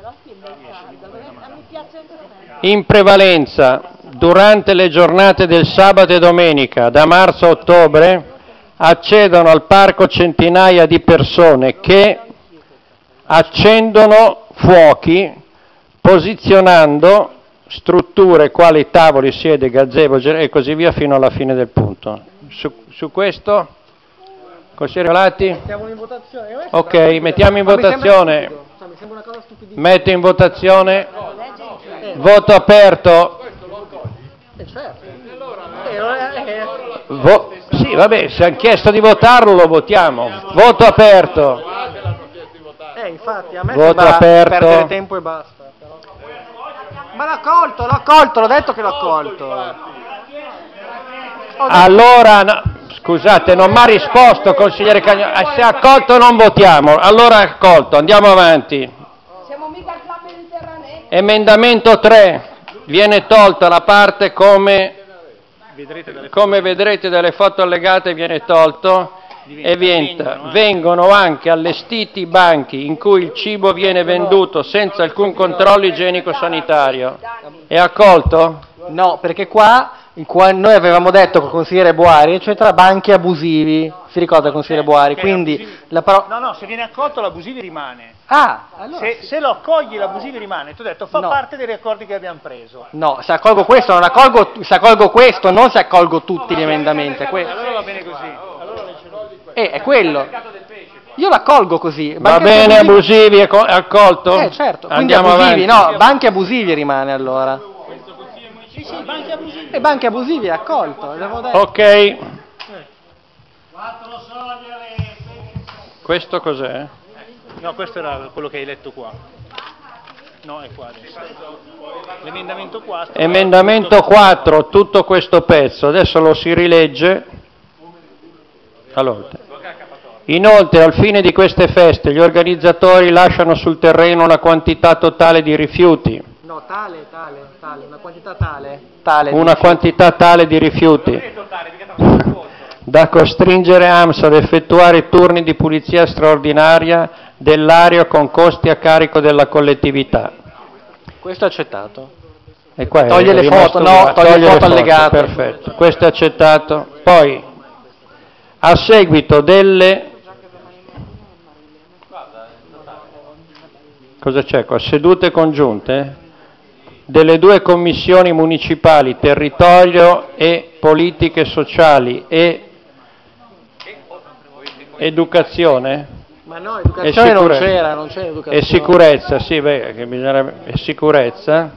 In prevalenza, durante le giornate del sabato e domenica, da marzo a ottobre, accedono al parco centinaia di persone che accendono fuochi posizionando strutture quali tavoli, siede, gazebo e così via fino alla fine del punto. Su, su questo, consigliere Lati? Mettiamo in votazione. Eh, Ok, sembra- mettiamo in ma mi sembra votazione. stupido. Cioè, mi sembra una cosa stupidissima. Metto in votazione. Voto aperto. Eh, certo. Eh, eh, eh. Vo- sì, vabbè, se hanno chiesto di votarlo lo votiamo. Voto aperto. Eh, infatti, a me Voto sembra aperto. perdere tempo e basta. Però. Ma l'ha colto, l'ha colto, l'ho detto che l'ho colto. Ho detto- Allora, no, scusate, non mi ha risposto consigliere Cagnolati. Se è accolto non votiamo. Allora è accolto, andiamo avanti. Siamo mica al club mediterraneo. Emendamento tre. Viene tolta la parte come, come vedrete dalle foto allegate, viene tolto. e vienta- vengono anche allestiti banchi in cui il cibo viene venduto senza alcun controllo igienico-sanitario. È accolto? No, perché qua, in qua noi avevamo detto con il consigliere Boari, eccetera, banchi abusivi, si ricorda il consigliere Boari, quindi la parola... No, no, se viene accolto l'abusivi rimane. Ah, allora se, sì. se lo accogli l'abusivi rimane, ti ho detto fa No. parte dei accordi che abbiamo preso. No, se accolgo questo, non accolgo, se accolgo questo, non se accolgo tutti gli emendamenti, è quello. Allora va bene così. Eh, è quello. Io l'accolgo così. Va Banchi bene, abusivi, è co- è accolto? Eh, certo, quindi Andiamo abusivi, avanti. no, banchi abusivi rimane allora. E banchi abusivi è accolto, l'avevo detto. Ok. Questo cos'è? No, questo era quello che hai letto qua. No, è qua adesso. L'emendamento quattro. Emendamento quattro, tutto questo pezzo, adesso lo si rilegge. Allora, inoltre, al fine di queste feste, gli organizzatori lasciano sul terreno una quantità totale di rifiuti, No, tale, tale, tale, una quantità tale. Tale. una dici. quantità tale di rifiuti, da costringere AMS ad effettuare turni di pulizia straordinaria dell'area con costi a carico della collettività. Questo è accettato. E qua è Toglie le rimasto foto, no, là, toglie le foto foto, allegate. Perfetto, questo è accettato. Poi, a seguito delle... Cosa c'è qua? Sedute congiunte delle due commissioni municipali, territorio e politiche sociali e educazione? Ma no, educazione E non sicure- c'era, non c'era educazione. E sicurezza, sì, beh, che bisognerebbe... E sicurezza?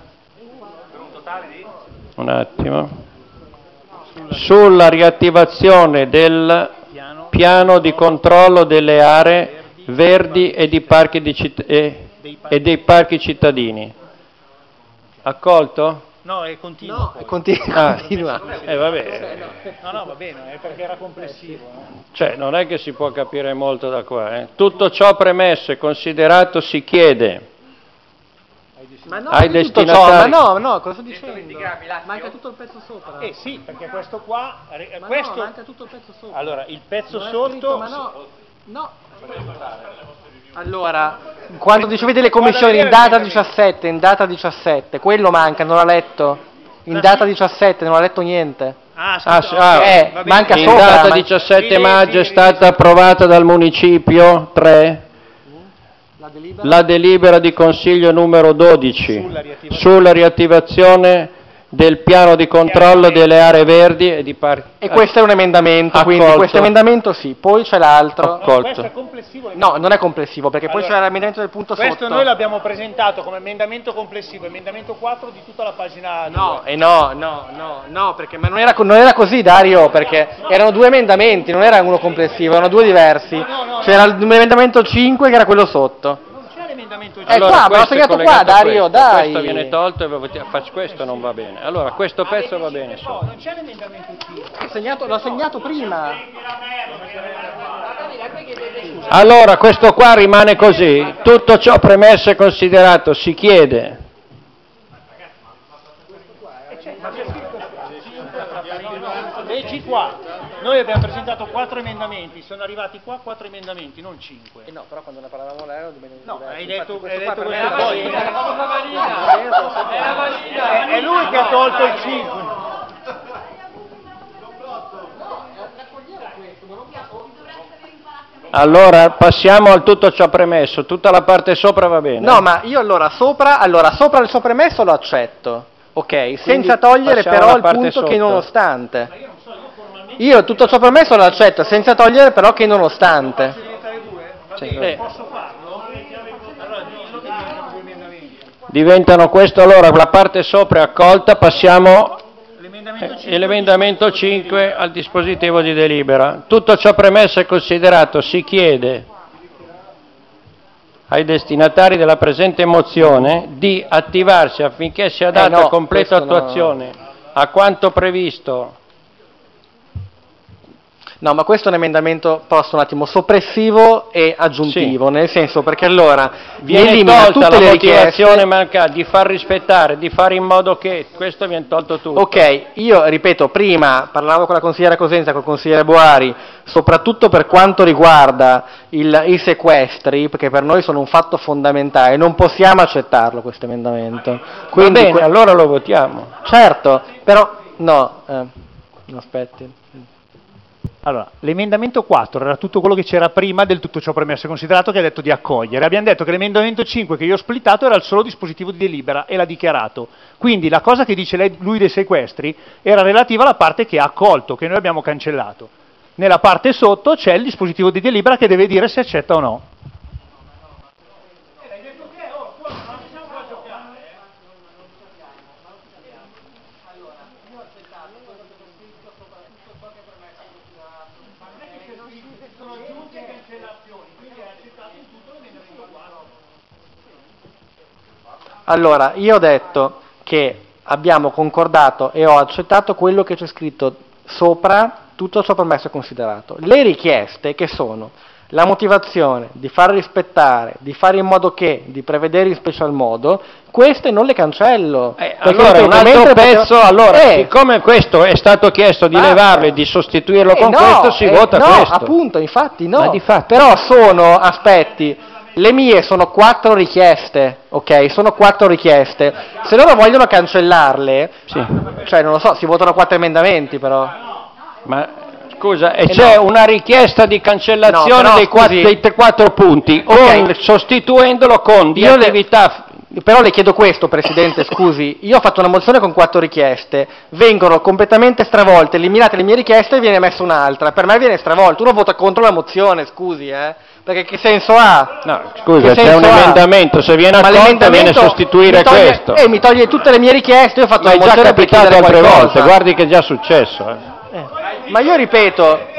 Un attimo. Sulla riattivazione del piano di controllo delle aree verdi e, di parchi di citt- e, e dei parchi cittadini. Accolto? No, è continuo. No, è continua. Ah, continua. eh, vabbè. No, no, va bene, è perché era complessivo. no? Cioè, non è che si può capire molto da qua. Eh. Tutto ciò premesso e considerato si chiede Ma no, ai di tutto ciò, destinatari... ma no, no, cosa sto dicendo? Manca tutto il pezzo sopra. Eh sì, perché questo qua, eh, Ma questo, no, manca tutto il pezzo sopra. allora il pezzo Non è sotto, scritto, ma no, no. Allora, quando dicevi le commissioni in data diciassette, in data diciassette, quello manca, non l'ha letto? In data diciassette non ha letto niente? Ah, Ah, sì, ah, eh, va bene. manca in sopra. data ma- diciassette maggio è stata approvata dal Municipio tre La delibera? la delibera di Consiglio numero dodici Sulla riattivazione. sulla riattivazione del piano di controllo delle aree verdi e di parchi. E questo è un emendamento, quindi Accolto. questo emendamento sì, poi c'è l'altro. Accolto. questo è complessivo. No, non è complessivo, perché poi Allora, c'è l'emendamento del punto Questo sotto. noi l'abbiamo presentato come emendamento complessivo, emendamento quattro di tutta la pagina No, due. eh no, no, no, no, perché ma non era, non era così Dario, perché erano due emendamenti, non era uno complessivo, erano due diversi. C'era l'emendamento cinque che era quello sotto. Non c'è l'emendamento Eh, qua, me l'ho questo è segnato qua, collegato a Dario, questo. dai. Questo viene tolto e voti- faccio questo non va bene. Allora, questo pezzo va bene solo. non c'è l'emendamento cinque. L'ho segnato, l'ho segnato prima. Allora, questo qua rimane così. Tutto ciò premesso e considerato si chiede Leggi qua, noi abbiamo presentato quattro emendamenti, sono arrivati qua quattro emendamenti, non cinque. Eh no, però quando ne parlavamo lei erano due No, hai detto, questo hai qua detto per me questo era poi. valida. È, è lui che ha tolto il cinque. Allora, passiamo al tutto ciò premesso. Tutta la parte sopra va bene. No, ma io allora sopra, allora sopra il sopremesso lo accetto, ok, senza togliere passiamo però alla il parte punto sotto. che nonostante. Io tutto ciò premesso lo accetto, senza togliere però che nonostante. Eh, Diventano questo, allora la parte sopra è accolta, passiamo eh, l'emendamento cinque al dispositivo di delibera. Tutto ciò premesso e considerato si chiede ai destinatari della presente mozione di attivarsi affinché sia data Eh no, completa questo no. attuazione a quanto previsto No, ma questo è un emendamento, posso un attimo, soppressivo e aggiuntivo, sì. Nel senso, perché allora viene elimina tolta tutte la le motivazione richieste. mancata di far rispettare, di fare in modo che questo viene tolto tutto. Ok, io ripeto, prima parlavo con la consigliera Cosenza, con il consigliere Boari, soprattutto per quanto riguarda il, i sequestri, perché per noi sono un fatto fondamentale, non possiamo accettarlo questo emendamento. Quindi, Va bene, que- allora lo votiamo. Certo, però no, eh, aspetti. Allora, l'emendamento quattro era tutto quello che c'era prima del tutto ciò premesso e considerato, che ha detto di accogliere. Abbiamo detto che l'emendamento cinque che io ho splittato era il solo dispositivo di delibera e l'ha dichiarato. Quindi la cosa che dice lei, lui dei sequestri era relativa alla parte che ha accolto, che noi abbiamo cancellato. Nella parte sotto c'è il dispositivo di delibera che deve dire se accetta o no. Allora, io ho detto che abbiamo concordato e ho accettato quello che c'è scritto sopra, tutto ciò permesso e considerato. Le richieste che sono la motivazione di far rispettare, di fare in modo che, di prevedere in special modo, queste non le cancello. Eh, allora, un altro pezzo, potevo... allora, eh, siccome questo è stato chiesto di basta. levarlo e di sostituirlo eh, con no, questo, si eh, vota no, questo. appunto, infatti no. Ma di fatto. Però sono, aspetti, le mie sono quattro richieste, ok? Sono quattro richieste. Se loro vogliono cancellarle, sì. Cioè non lo so, si votano quattro emendamenti però. Ma scusa, e Eh, c'è no. una richiesta di cancellazione No, però, dei, quattro, scusi. dei tre- quattro punti, Ok. con- sostituendolo con di Io le- attività... Però le chiedo questo, Presidente, scusi, io ho fatto una mozione con quattro richieste, vengono completamente stravolte, eliminate le mie richieste e viene messa un'altra. Per me viene stravolto, uno vota contro la mozione, scusi, eh? Perché che senso ha? No, scusa, Che c'è senso un ha? emendamento, se viene Ma accolto viene a l'emendamento sostituire mi toglie- questo. Eh, mi toglie tutte le mie richieste, io ho fatto Ma è una già mozione per capitato chiedere altre qualcosa. volte, guardi che è già successo. eh. Ma io ripeto...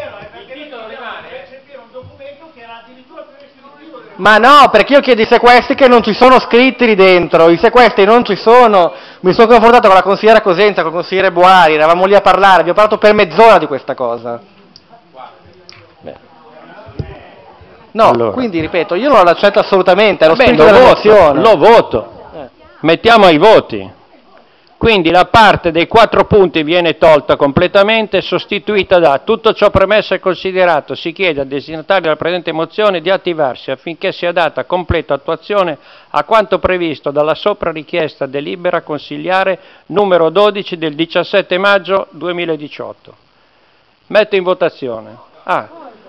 Ma no, perché io chiedo i sequestri che non ci sono scritti lì dentro, i sequestri non ci sono. Mi sono confrontato con la consigliera Cosenza, con il consigliere Boari, eravamo lì a parlare, abbiamo parlato per mezz'ora di questa cosa. Beh. No, Allora. quindi ripeto, io non l'accetto assolutamente, è lo Beh, spirito lo della voto, mozione. lo voto. Eh. Mettiamo ai voti. Quindi la parte dei quattro punti viene tolta completamente e sostituita da tutto ciò premesso e considerato. Si chiede al destinatario della presente mozione di attivarsi affinché sia data completa attuazione a quanto previsto dalla sopra richiesta delibera consigliare numero dodici del diciassette maggio duemiladiciotto. Metto in votazione. Ah.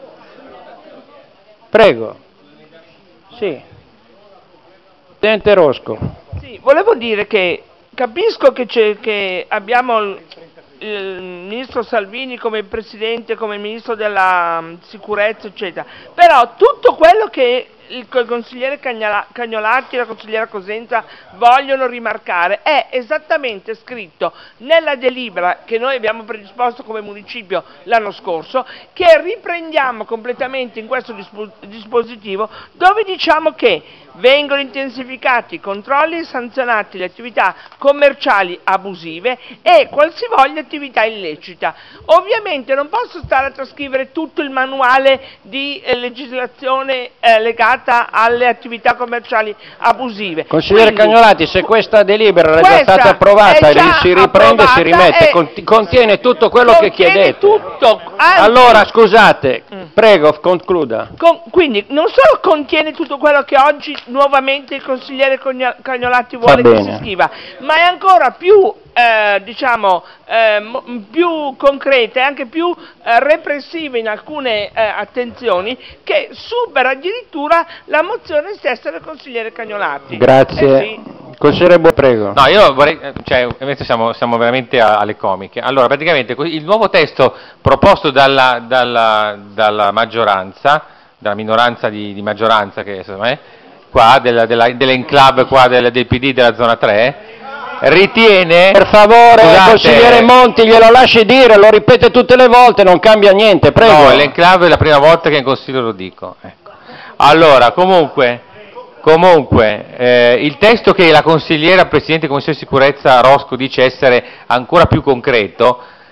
Prego. Sì. Presidente Rosco. Sì, volevo dire che capisco che, c'è, che abbiamo il, il ministro Salvini come presidente, come ministro della um, sicurezza, eccetera, però tutto quello che il, il consigliere Cagnola, Cagnolati e la consigliera Cosenza vogliono rimarcare è esattamente scritto nella delibera che noi abbiamo predisposto come municipio l'anno scorso, che riprendiamo completamente in questo dispo, dispositivo, dove diciamo che vengono intensificati i controlli e sanzionati le attività commerciali abusive e qualsivoglia attività illecita. Ovviamente non posso stare a trascrivere tutto il manuale di eh, legislazione eh, legata alle attività commerciali abusive. Consigliere Quindi, Cagnolati, se questa delibera era già questa stata approvata, è già si riprende e si approvata rimette, e- conti- contiene tutto quello che contiene chiedete. tutto, anzi- Allora, scusate, prego, concluda. Con- quindi non solo contiene tutto quello che oggi nuovamente il consigliere Cogna- Cagnolati vuole Va che bene. si scriva, ma è ancora più eh, diciamo eh, mo- più concreta e anche più eh, repressiva in alcune eh, attenzioni, che supera addirittura la mozione stessa del consigliere Cagnolati. Grazie. Eh sì. Consigliere Bo, prego. No, io vorrei, eh, cioè, ovviamente siamo, siamo veramente a- alle comiche. Allora, praticamente que- il nuovo testo proposto dalla, dalla, dalla maggioranza, dalla minoranza di, di maggioranza che secondo me, qua, della, della, dell'enclave qua del, del P D della zona tre, ritiene... Per favore, Scusate, consigliere Monti, glielo lasci dire, lo ripete tutte le volte, non cambia niente, prego. No, l'enclave è la prima volta che in Consiglio lo dico. Ecco. Allora, comunque, comunque eh, il testo che la consigliera Presidente Consiglio di Sicurezza Rosco dice essere ancora più concreto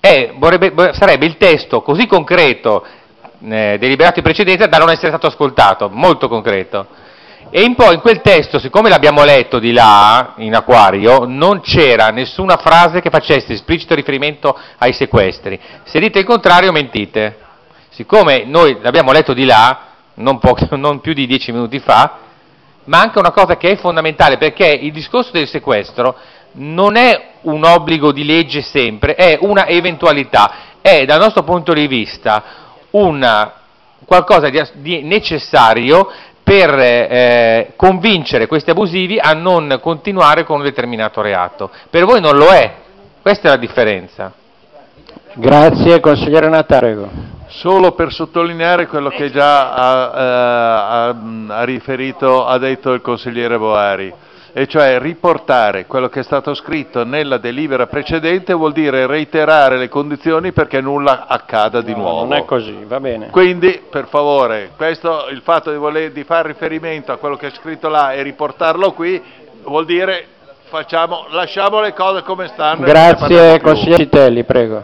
è, vorrebbe, sarebbe il testo così concreto eh, deliberato in precedenza da non essere stato ascoltato, molto concreto. E in poi in quel testo, siccome l'abbiamo letto di là, in acquario, non c'era nessuna frase che facesse esplicito riferimento ai sequestri. Se dite il contrario, mentite. Siccome noi l'abbiamo letto di là, non, po- non più di dieci minuti fa, manca una cosa che è fondamentale, perché il discorso del sequestro non è un obbligo di legge sempre, è una eventualità, è dal nostro punto di vista una, qualcosa di, di necessario per eh, convincere questi abusivi a non continuare con un determinato reato. Per voi non lo è, questa è la differenza. Grazie, consigliere Natta, prego. Solo per sottolineare quello che già ha, eh, ha, ha riferito, ha detto il consigliere Boari, e cioè riportare quello che è stato scritto nella delibera precedente vuol dire reiterare le condizioni perché nulla accada di No, nuovo. non è così, va bene. Quindi, per favore, questo, il fatto di, voler, di fare riferimento a quello che è scritto là e riportarlo qui vuol dire facciamo, lasciamo le cose come stanno. Grazie, consigliere Ricitelli, prego.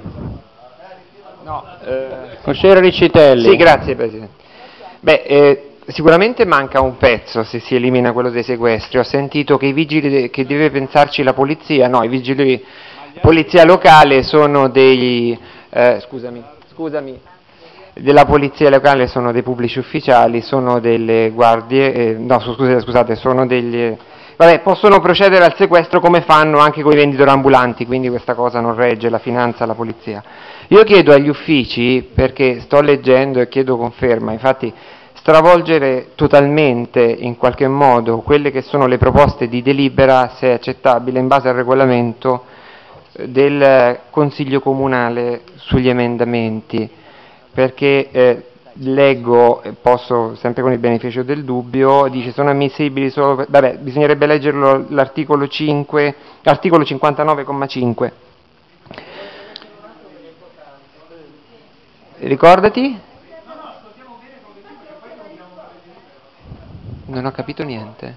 No, eh... Consigliere Ricitelli. Sì, grazie Presidente. Beh, eh, sicuramente manca un pezzo se si elimina quello dei sequestri. Ho sentito che i vigili, de- che deve pensarci la polizia, no, i vigili polizia locale sono dei, eh, scusami, scusami, della polizia locale sono dei pubblici ufficiali, sono delle guardie, eh, no scusate, scusate, sono degli, vabbè, possono procedere al sequestro come fanno anche con i venditori ambulanti, quindi questa cosa non regge la finanza alla polizia. Io chiedo agli uffici, perché sto leggendo e chiedo conferma, infatti stravolgere totalmente in qualche modo quelle che sono le proposte di delibera, se è accettabile, in base al regolamento del Consiglio Comunale sugli emendamenti, perché eh, leggo, posso sempre con il beneficio del dubbio, dice sono ammissibili solo per, vabbè, bisognerebbe leggerlo l'articolo cinque, articolo cinquantanove comma cinque. Ricordati? Non ho capito niente.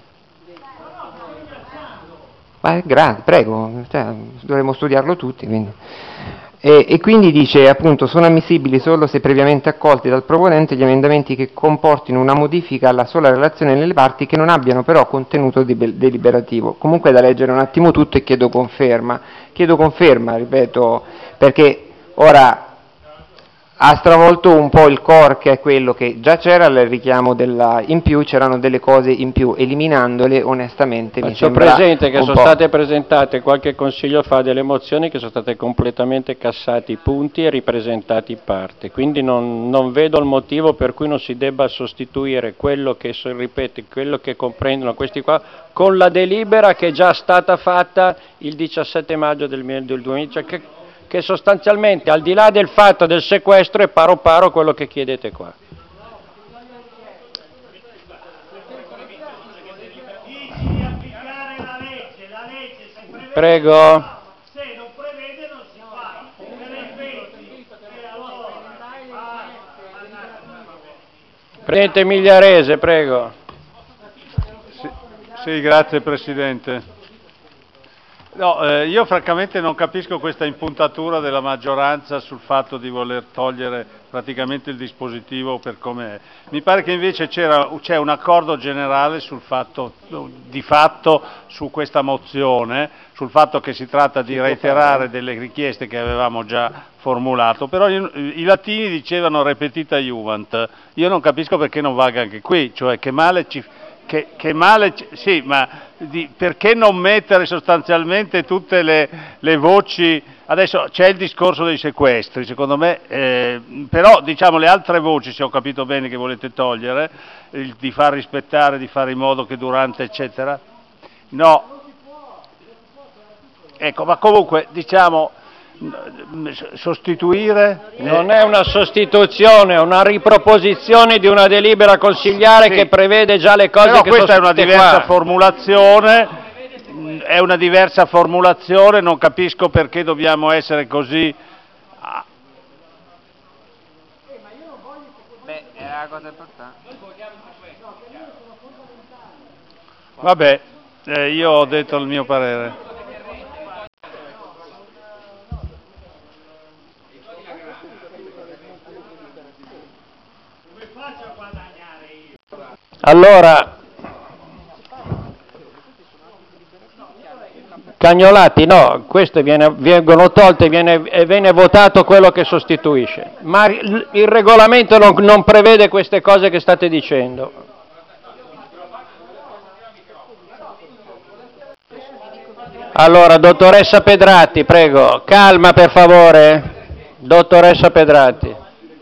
Ma grazie, prego, cioè, dovremmo studiarlo tutti. Quindi. E, e quindi dice appunto sono ammissibili solo se previamente accolti dal proponente gli emendamenti che comportino una modifica alla sola relazione nelle parti che non abbiano però contenuto de- deliberativo. Comunque è da leggere un attimo tutto e chiedo conferma. Chiedo conferma, ripeto, perché ora ha stravolto un po' il core, che è quello che già c'era il richiamo della in più, c'erano delle cose in più, eliminandole onestamente mi Faccio sembra presente che un sono po'. state presentate qualche consiglio fa delle mozioni che sono state completamente cassati i punti e ripresentati in parte, quindi non, non vedo il motivo per cui non si debba sostituire quello che, ripeto, quello che comprendono questi qua con la delibera che è già stata fatta il diciassette maggio del duemila, cioè che, che sostanzialmente al di là del fatto del sequestro è paro paro quello che chiedete qua. Prego. Presidente Migliarese, prego. Sì, sì, grazie Presidente. No, eh, io francamente non capisco questa impuntatura della maggioranza sul fatto di voler togliere praticamente il dispositivo per come è. Mi pare che invece c'era, c'è un accordo generale sul fatto, di fatto su questa mozione, sul fatto che si tratta di reiterare delle richieste che avevamo già formulato, però io, i latini dicevano repetita iuvant, io non capisco perché non valga anche qui, cioè che male ci... Che, che male, sì, ma di, perché non mettere sostanzialmente tutte le, le voci, adesso c'è il discorso dei sequestri, secondo me, eh, però diciamo le altre voci, se ho capito bene che volete togliere, il, di far rispettare, di fare in modo che durante, eccetera, no, ecco, ma comunque diciamo sostituire non è una sostituzione, è una riproposizione di una delibera consigliare, sì, che prevede già le cose però che questa sono è una diversa qua. formulazione è una diversa formulazione, non capisco perché dobbiamo essere così. Beh, è la cosa importante. Vabbè, eh, io ho detto il mio parere. Allora, Cagnolati, no, queste viene, vengono tolte viene, e viene votato quello che sostituisce, ma il, il regolamento non, non prevede queste cose che state dicendo. Allora, dottoressa Pedrati, prego, calma per favore, dottoressa Pedrati.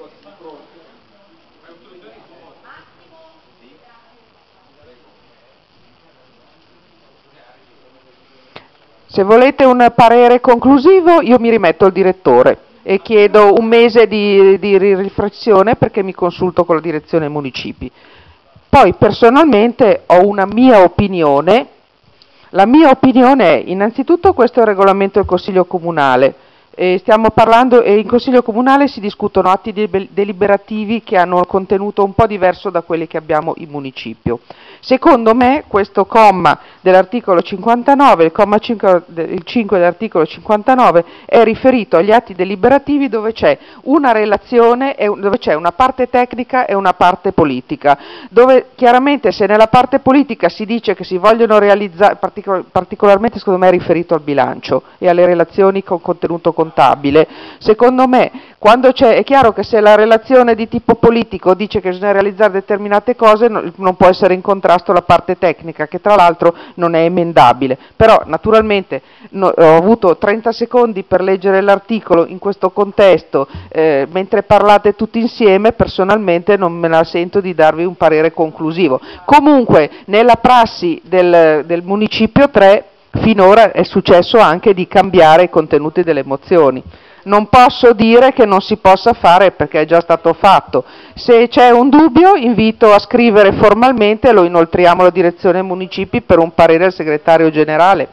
Se volete un parere conclusivo, io mi rimetto al direttore e chiedo un mese di, di riflessione perché mi consulto con la direzione municipi. Poi personalmente ho una mia opinione. La mia opinione è, innanzitutto, questo è il regolamento del Consiglio Comunale. E stiamo parlando, e in Consiglio Comunale si discutono atti deliberativi che hanno un contenuto un po' diverso da quelli che abbiamo in municipio. Secondo me questo comma dell'articolo cinquantanove, il comma cinque, il cinque dell'articolo cinquantanove è riferito agli atti deliberativi dove c'è una relazione, e dove c'è una parte tecnica e una parte politica, dove chiaramente se nella parte politica si dice che si vogliono realizzare, particol- particolarmente secondo me è riferito al bilancio e alle relazioni con contenuto contabile, secondo me quando c'è, è chiaro che se la relazione di tipo politico dice che bisogna realizzare determinate cose no, non può essere in contrasto la parte tecnica che tra l'altro non è emendabile, però naturalmente no, ho avuto trenta secondi per leggere l'articolo in questo contesto, eh, mentre parlate tutti insieme personalmente non me la sento di darvi un parere conclusivo. Comunque nella prassi del, del Municipio tre finora è successo anche di cambiare i contenuti delle mozioni. Non posso dire che non si possa fare perché è già stato fatto. Se c'è un dubbio invito a scrivere formalmente e lo inoltriamo alla direzione municipi per un parere al segretario generale.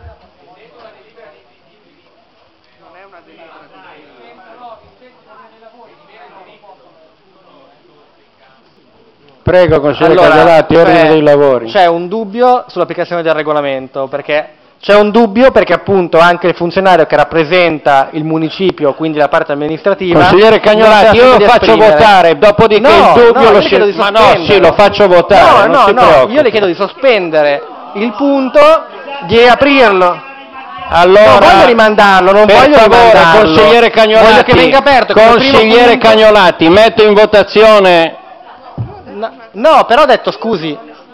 Prego, consigliere Allora, Cagnolati, ordine c'è- dei lavori. C'è un dubbio sull'applicazione del regolamento, perché c'è un dubbio perché appunto anche il funzionario che rappresenta il municipio, quindi la parte amministrativa... Consigliere Cagnolati, io lo faccio votare, dopodiché no, il dubbio no, io lo le chiedo si... di Ma no, sospendere. sì, lo faccio votare, No, non no, si no, preoccupi. io le chiedo di sospendere il punto, di aprirlo. Allora, non voglio rimandarlo, non per voglio favore, rimandarlo. consigliere Cagnolati, Voglio che venga aperto. come primo consigliere punto. Cagnolati, metto in votazione... No, no, però ho detto scusi.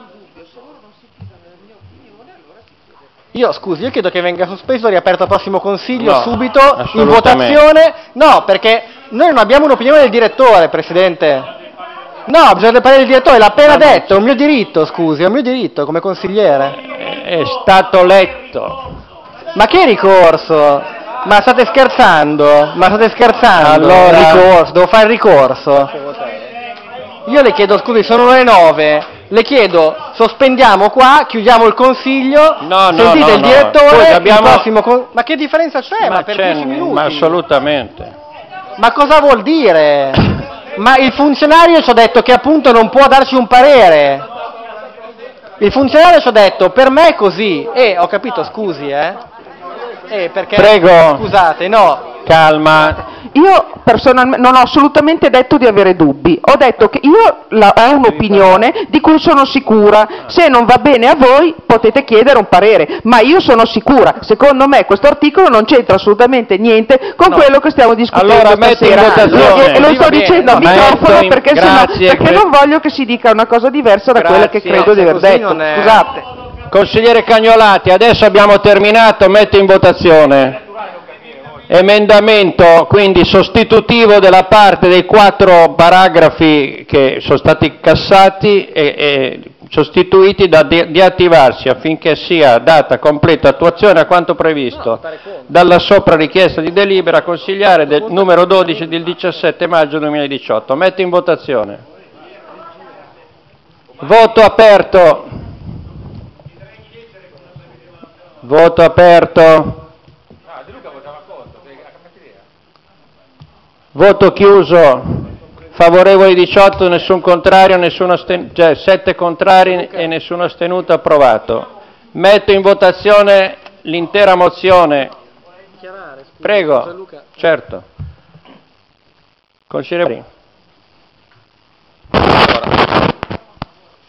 Io scusi, io chiedo che venga sospeso, riaperto al prossimo consiglio No, subito in assolutamente. votazione. No, perché noi non abbiamo un'opinione del direttore, Presidente. No, bisogna parlare del direttore, l'ha appena detto, è un mio diritto, scusi, è un mio diritto come consigliere. È stato letto. Ma che ricorso? Ma state scherzando? Ma state scherzando? Allora- Ricorso, devo fare il ricorso. Io le chiedo, scusi, sono le nove, le chiedo, sospendiamo qua, chiudiamo il consiglio, No, no, sentite no, il no. direttore, Scusi, abbiamo- il prossimo... con- Ma che differenza c'è? Ma, Ma, per c'è- dieci minuti? ma assolutamente. Ma cosa vuol dire? Ma il funzionario ci ha detto che appunto non può darci un parere. Il funzionario ci ha detto, per me è così. Eh, ho capito, scusi, eh. Eh, perché... Prego. Scusate, no. Calma. Io personalmente non ho assolutamente detto di avere dubbi, ho detto che io la, ho un'opinione di cui sono sicura, se non va bene a voi potete chiedere un parere, ma io sono sicura, secondo me questo articolo non c'entra assolutamente niente con No. quello che stiamo discutendo Allora, metti in stasera. votazione. E, e lo sto Va bene. dicendo al No, microfono metto in- perché, sennò- grazie, perché cre- non voglio che si dica una cosa diversa da quella che Grazie. credo di No, aver se così detto, non è- scusate. Consigliere Cagnolati, adesso abbiamo terminato, metto in votazione. Emendamento quindi sostitutivo della parte dei quattro paragrafi che sono stati cassati e, e sostituiti da di, di attivarsi affinché sia data completa attuazione a quanto previsto dalla sopra richiesta di delibera consigliare del numero dodici del diciassette maggio duemiladiciotto. Metto in votazione. Voto aperto. Voto aperto. Voto chiuso. Favorevoli diciotto, nessun contrario, nessuno asten- cioè sette contrari e nessuno astenuto, approvato. Metto in votazione l'intera mozione. Prego. Certo. Consigliere.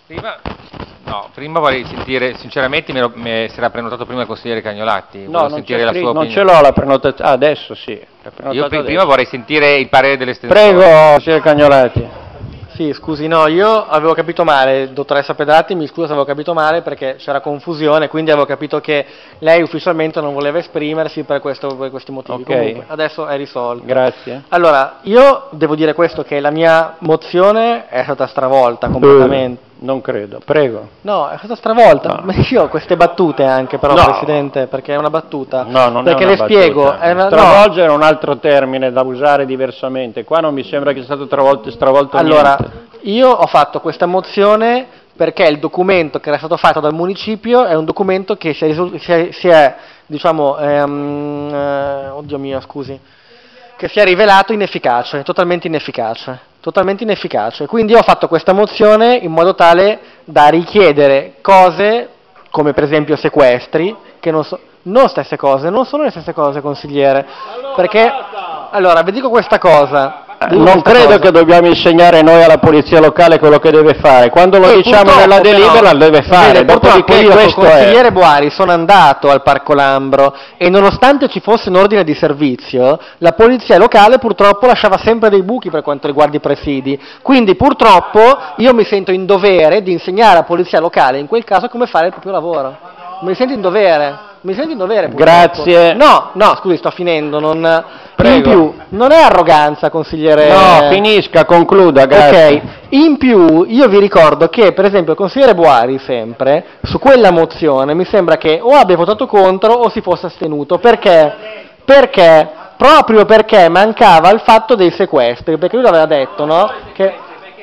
Prima, no, prima vorrei sentire, sinceramente mi, ero, mi si era prenotato prima il consigliere Cagnolatti, No, non, sentire la scritto, sua non opinione. ce l'ho la prenotazione, ah, adesso sì. Io pr- prima vorrei sentire il parere dell'estensore. Prego, consigliere Cagnolatti. Sì, scusi, no, io avevo capito male, dottoressa Pedrati, mi scuso se avevo capito male perché c'era confusione, quindi avevo capito che lei ufficialmente non voleva esprimersi per, questo, per questi motivi. Ok. Comunque, adesso è risolto. Grazie. Allora, io devo dire questo, che la mia mozione è stata stravolta completamente. Eh, non credo, prego. No, è stata stravolta. Ma io ho queste battute anche, però, No. Presidente, perché è una battuta. No, non perché è una le spiego. battuta. È una- no. Stravolgere è un altro termine da usare diversamente. Qua non mi sembra che sia stato travolto, stravolto Allora, niente. io ho fatto questa mozione perché il documento che era stato fatto dal municipio è un documento che si è, risul- si è, si è, diciamo, ehm, eh, oddio mio, scusi, che si è rivelato inefficace, totalmente inefficace, totalmente inefficace. Quindi ho fatto questa mozione in modo tale da richiedere cose, come per esempio sequestri, che non so, non stesse cose, non sono le stesse cose, consigliere, perché, allora, vi dico questa cosa. dico Non questa credo cosa. che dobbiamo insegnare noi alla polizia locale quello che deve fare. Quando lo E diciamo purtroppo nella delibera però, lo deve fare. vede, purtroppo Dopodiché io questo col consigliere è. Boari sono andato al Parco Lambro e nonostante ci fosse un ordine di servizio, la polizia locale purtroppo lasciava sempre dei buchi per quanto riguarda i presidi. Quindi purtroppo io mi sento in dovere di insegnare alla polizia locale in quel caso come fare il proprio lavoro. Mi sento in dovere. Mi sento in dovere. purtroppo. Grazie. No, no, scusi, sto finendo. Non, in Prego. più, non è arroganza, consigliere. No, finisca, concluda, grazie. Ok, in più io vi ricordo che per esempio il consigliere Boari sempre su quella mozione mi sembra che o abbia votato contro o si fosse astenuto, perché? Perché? Proprio perché mancava il fatto dei sequestri, perché lui aveva detto, no? Che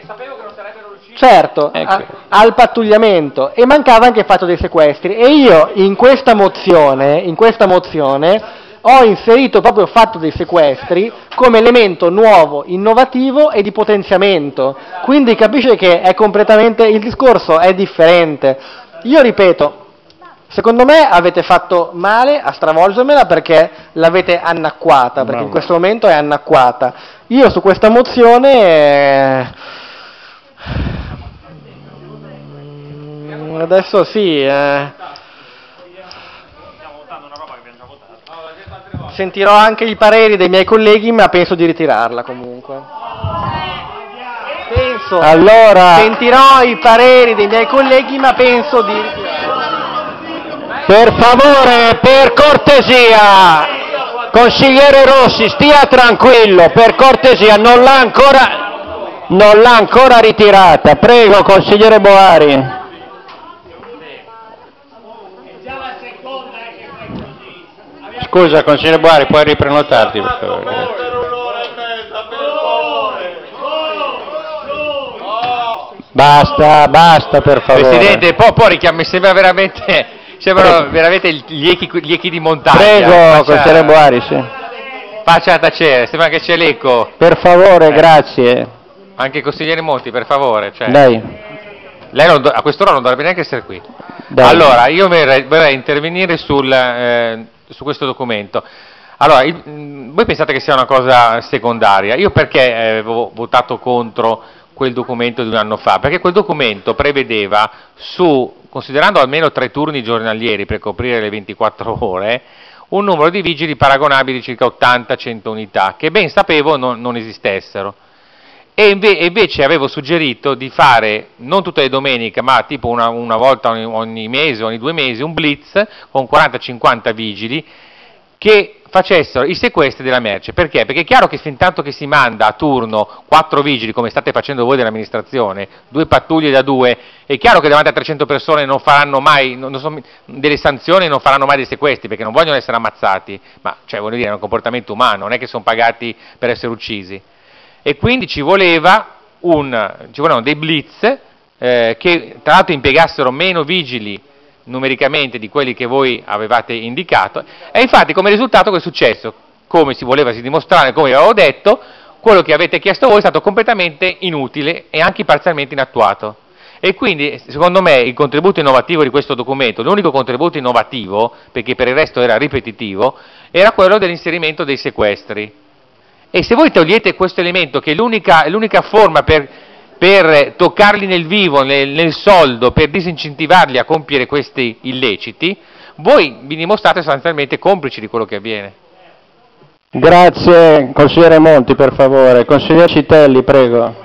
certo, Ecco. a- al pattugliamento, e mancava anche il fatto dei sequestri, e io in questa mozione, in questa mozione ho inserito proprio il fatto dei sequestri come elemento nuovo, innovativo e di potenziamento, quindi capisce che è completamente, il discorso è differente. Io ripeto, secondo me avete fatto male a stravolgermela perché l'avete annacquata, perché Bravo. in questo momento è annacquata. Io su questa mozione eh, adesso sì, eh, sentirò anche i pareri dei miei colleghi, ma penso di ritirarla comunque. Penso, Allora- sentirò i pareri dei miei colleghi, ma penso di ritirarla. Per favore, per cortesia, consigliere Rossi, stia tranquillo, per cortesia, non l'ha ancora, non l'ha ancora ritirata. Prego, consigliere Boari. Scusa, consigliere Boari, puoi riprenotarti, per favore. Grazie. Basta, basta, per favore. Presidente, poi, poi richiami, mi sembra veramente, sembrano veramente gli echi, gli echi di montagna. Prego, Faccia- consigliere Boari, sì. Faccia tacere, sembra che c'è l'eco. Per favore, grazie. Anche il consigliere Monti, per favore. Cioè, Dai. Lei non do- a quest'ora non dovrebbe neanche essere qui. Dai. Allora, io vorrei, vorrei intervenire sul, eh, su questo documento. Allora, il- mh, voi pensate che sia una cosa secondaria? Io perché eh, avevo votato contro quel documento di un anno fa? Perché quel documento prevedeva, su, considerando almeno tre turni giornalieri per coprire le ventiquattro ore, un numero di vigili paragonabili di circa ottanta cento unità, che ben sapevo non, non esistessero. E inve- e invece avevo suggerito di fare, non tutte le domeniche, ma tipo una, una volta ogni, ogni mese, ogni due mesi, un blitz con quaranta cinquanta vigili che facessero i sequestri della merce. Perché? Perché è chiaro che fin tanto che si manda a turno quattro vigili, come state facendo voi dell'amministrazione, due pattuglie da due, è chiaro che davanti a trecento persone non faranno mai non, non so, delle sanzioni, non faranno mai dei sequestri, perché non vogliono essere ammazzati, ma cioè, voglio dire, è un comportamento umano, non è che sono pagati per essere uccisi. E quindi ci voleva un, ci volevano dei blitz eh, che tra l'altro impiegassero meno vigili numericamente di quelli che voi avevate indicato, e infatti come risultato che è successo? Come si voleva si dimostrare, come avevo detto, quello che avete chiesto voi è stato completamente inutile e anche parzialmente inattuato. E quindi, secondo me, il contributo innovativo di questo documento, l'unico contributo innovativo, perché per il resto era ripetitivo, era quello dell'inserimento dei sequestri. E se voi togliete questo elemento, che è l'unica, è l'unica forma per per toccarli nel vivo, nel, nel soldo, per disincentivarli a compiere questi illeciti, voi vi dimostrate sostanzialmente complici di quello che avviene. Grazie, consigliere Monti, per favore. Consigliere Citelli, prego.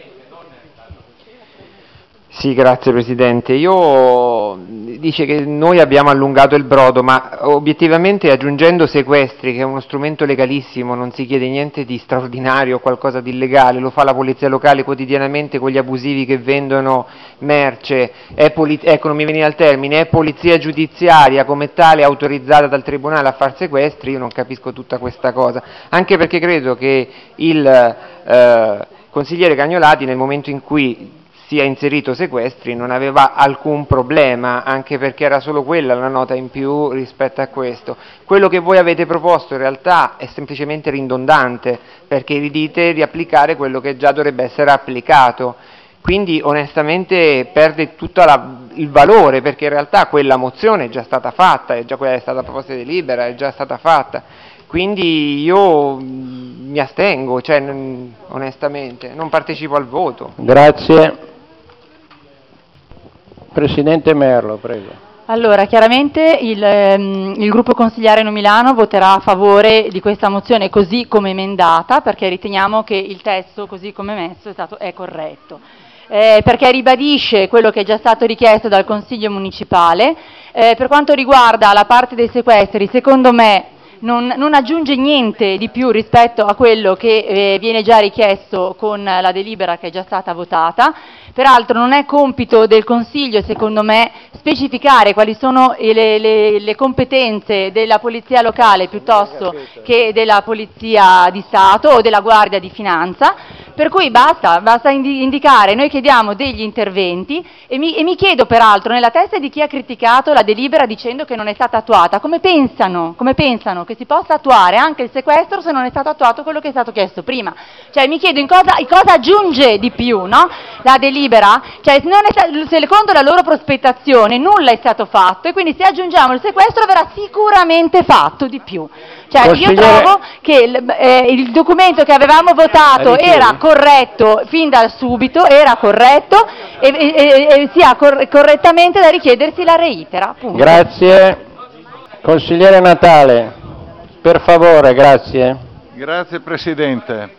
Sì, grazie Presidente. Io dice che noi abbiamo allungato il brodo, ma obiettivamente aggiungendo sequestri, che è uno strumento legalissimo, non si chiede niente di straordinario o qualcosa di illegale, lo fa la polizia locale quotidianamente con gli abusivi che vendono merce, è poli- ecco non mi veniva il termine, è polizia giudiziaria come tale autorizzata dal Tribunale a far sequestri, io non capisco tutta questa cosa, anche perché credo che il eh, consigliere Cagnolati nel momento in cui si è inserito sequestri non aveva alcun problema, anche perché era solo quella la nota in più rispetto a questo. Quello che voi avete proposto in realtà è semplicemente ridondante, perché vi dite di applicare quello che già dovrebbe essere applicato, quindi onestamente perde tutto il valore, perché in realtà quella mozione è già stata fatta, è già quella è stata proposta di delibera, è già stata fatta. Quindi io mi astengo, cioè, onestamente, non partecipo al voto. Grazie. Presidente Merlo, prego. Allora, chiaramente il, ehm, il gruppo consigliare No Milano voterà a favore di questa mozione così come emendata, perché riteniamo che il testo così come messo è, stato, è corretto. Eh, perché ribadisce quello che è già stato richiesto dal Consiglio Municipale. Eh, per quanto riguarda la parte dei sequestri, secondo me Non, non aggiunge niente di più rispetto a quello che eh, viene già richiesto con la delibera che è già stata votata. Peraltro non è compito del Consiglio, secondo me, specificare quali sono le, le, le competenze della Polizia locale piuttosto che della Polizia di Stato o della Guardia di Finanza, per cui basta, basta indi- indicare, noi chiediamo degli interventi e mi, e mi chiedo peraltro nella testa di chi ha criticato la delibera dicendo che non è stata attuata, come pensano, come pensano che si possa attuare anche il sequestro se non è stato attuato quello che è stato chiesto prima? Cioè mi chiedo in cosa, in cosa aggiunge di più, no? La delibera, cioè non è, secondo la loro prospettazione nulla è stato fatto e quindi se aggiungiamo il sequestro verrà sicuramente fatto di più. Cioè Consigliere... io trovo che il, eh, il documento che avevamo votato era corretto fin da subito, era corretto e, e, e, e sia cor- correttamente da richiedersi la reitera. Punto. Grazie. Consigliere Natale, per favore, grazie. Grazie Presidente.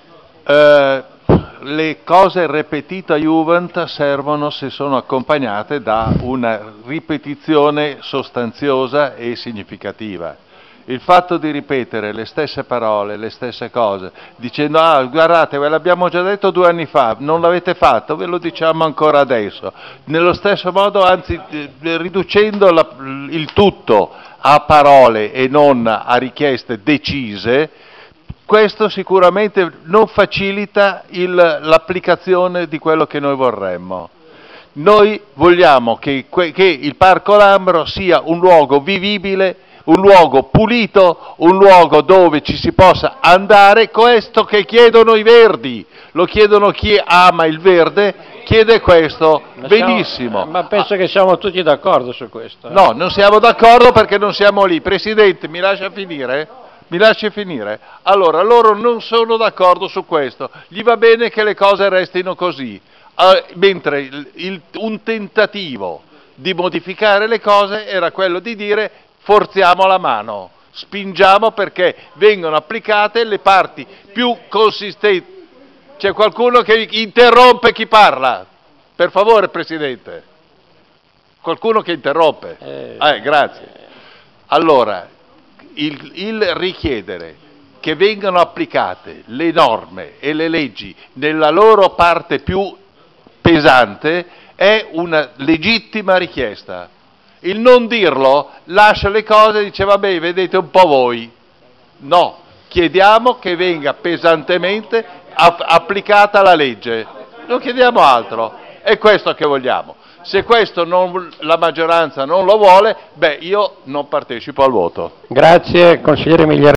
Eh, le cose repetita iuvant servono se sono accompagnate da una ripetizione sostanziosa e significativa. Il fatto di ripetere le stesse parole, le stesse cose, dicendo ah guardate ve l'abbiamo già detto due anni fa, non l'avete fatto, ve lo diciamo ancora adesso, nello stesso modo anzi eh, riducendo la, il tutto a parole e non a richieste decise, questo sicuramente non facilita il, l'applicazione di quello che noi vorremmo. Noi vogliamo che, che il Parco Lambro sia un luogo vivibile, un luogo pulito, un luogo dove ci si possa andare, questo che chiedono i Verdi, lo chiedono chi ama il verde, chiede questo, ma benissimo. Siamo, ma penso ah. che siamo tutti d'accordo su questo. No, non siamo d'accordo perché non siamo lì. Presidente, mi lascia finire? Mi lasci finire? Allora, loro non sono d'accordo su questo, gli va bene che le cose restino così, uh, mentre il, il, un tentativo di modificare le cose era quello di dire forziamo la mano, spingiamo perché vengono applicate le parti più consistenti. C'è qualcuno che interrompe chi parla? Per favore, Presidente. Qualcuno che interrompe? Eh, eh grazie. Allora, il, il richiedere che vengano applicate le norme e le leggi nella loro parte più pesante è una legittima richiesta. Il non dirlo lascia le cose e dice vabbè vedete un po' voi. No, chiediamo che venga pesantemente a- applicata la legge, non chiediamo altro, è questo che vogliamo. Se questo non, la maggioranza non lo vuole, beh io non partecipo al voto. Grazie, consigliere Migliarelli.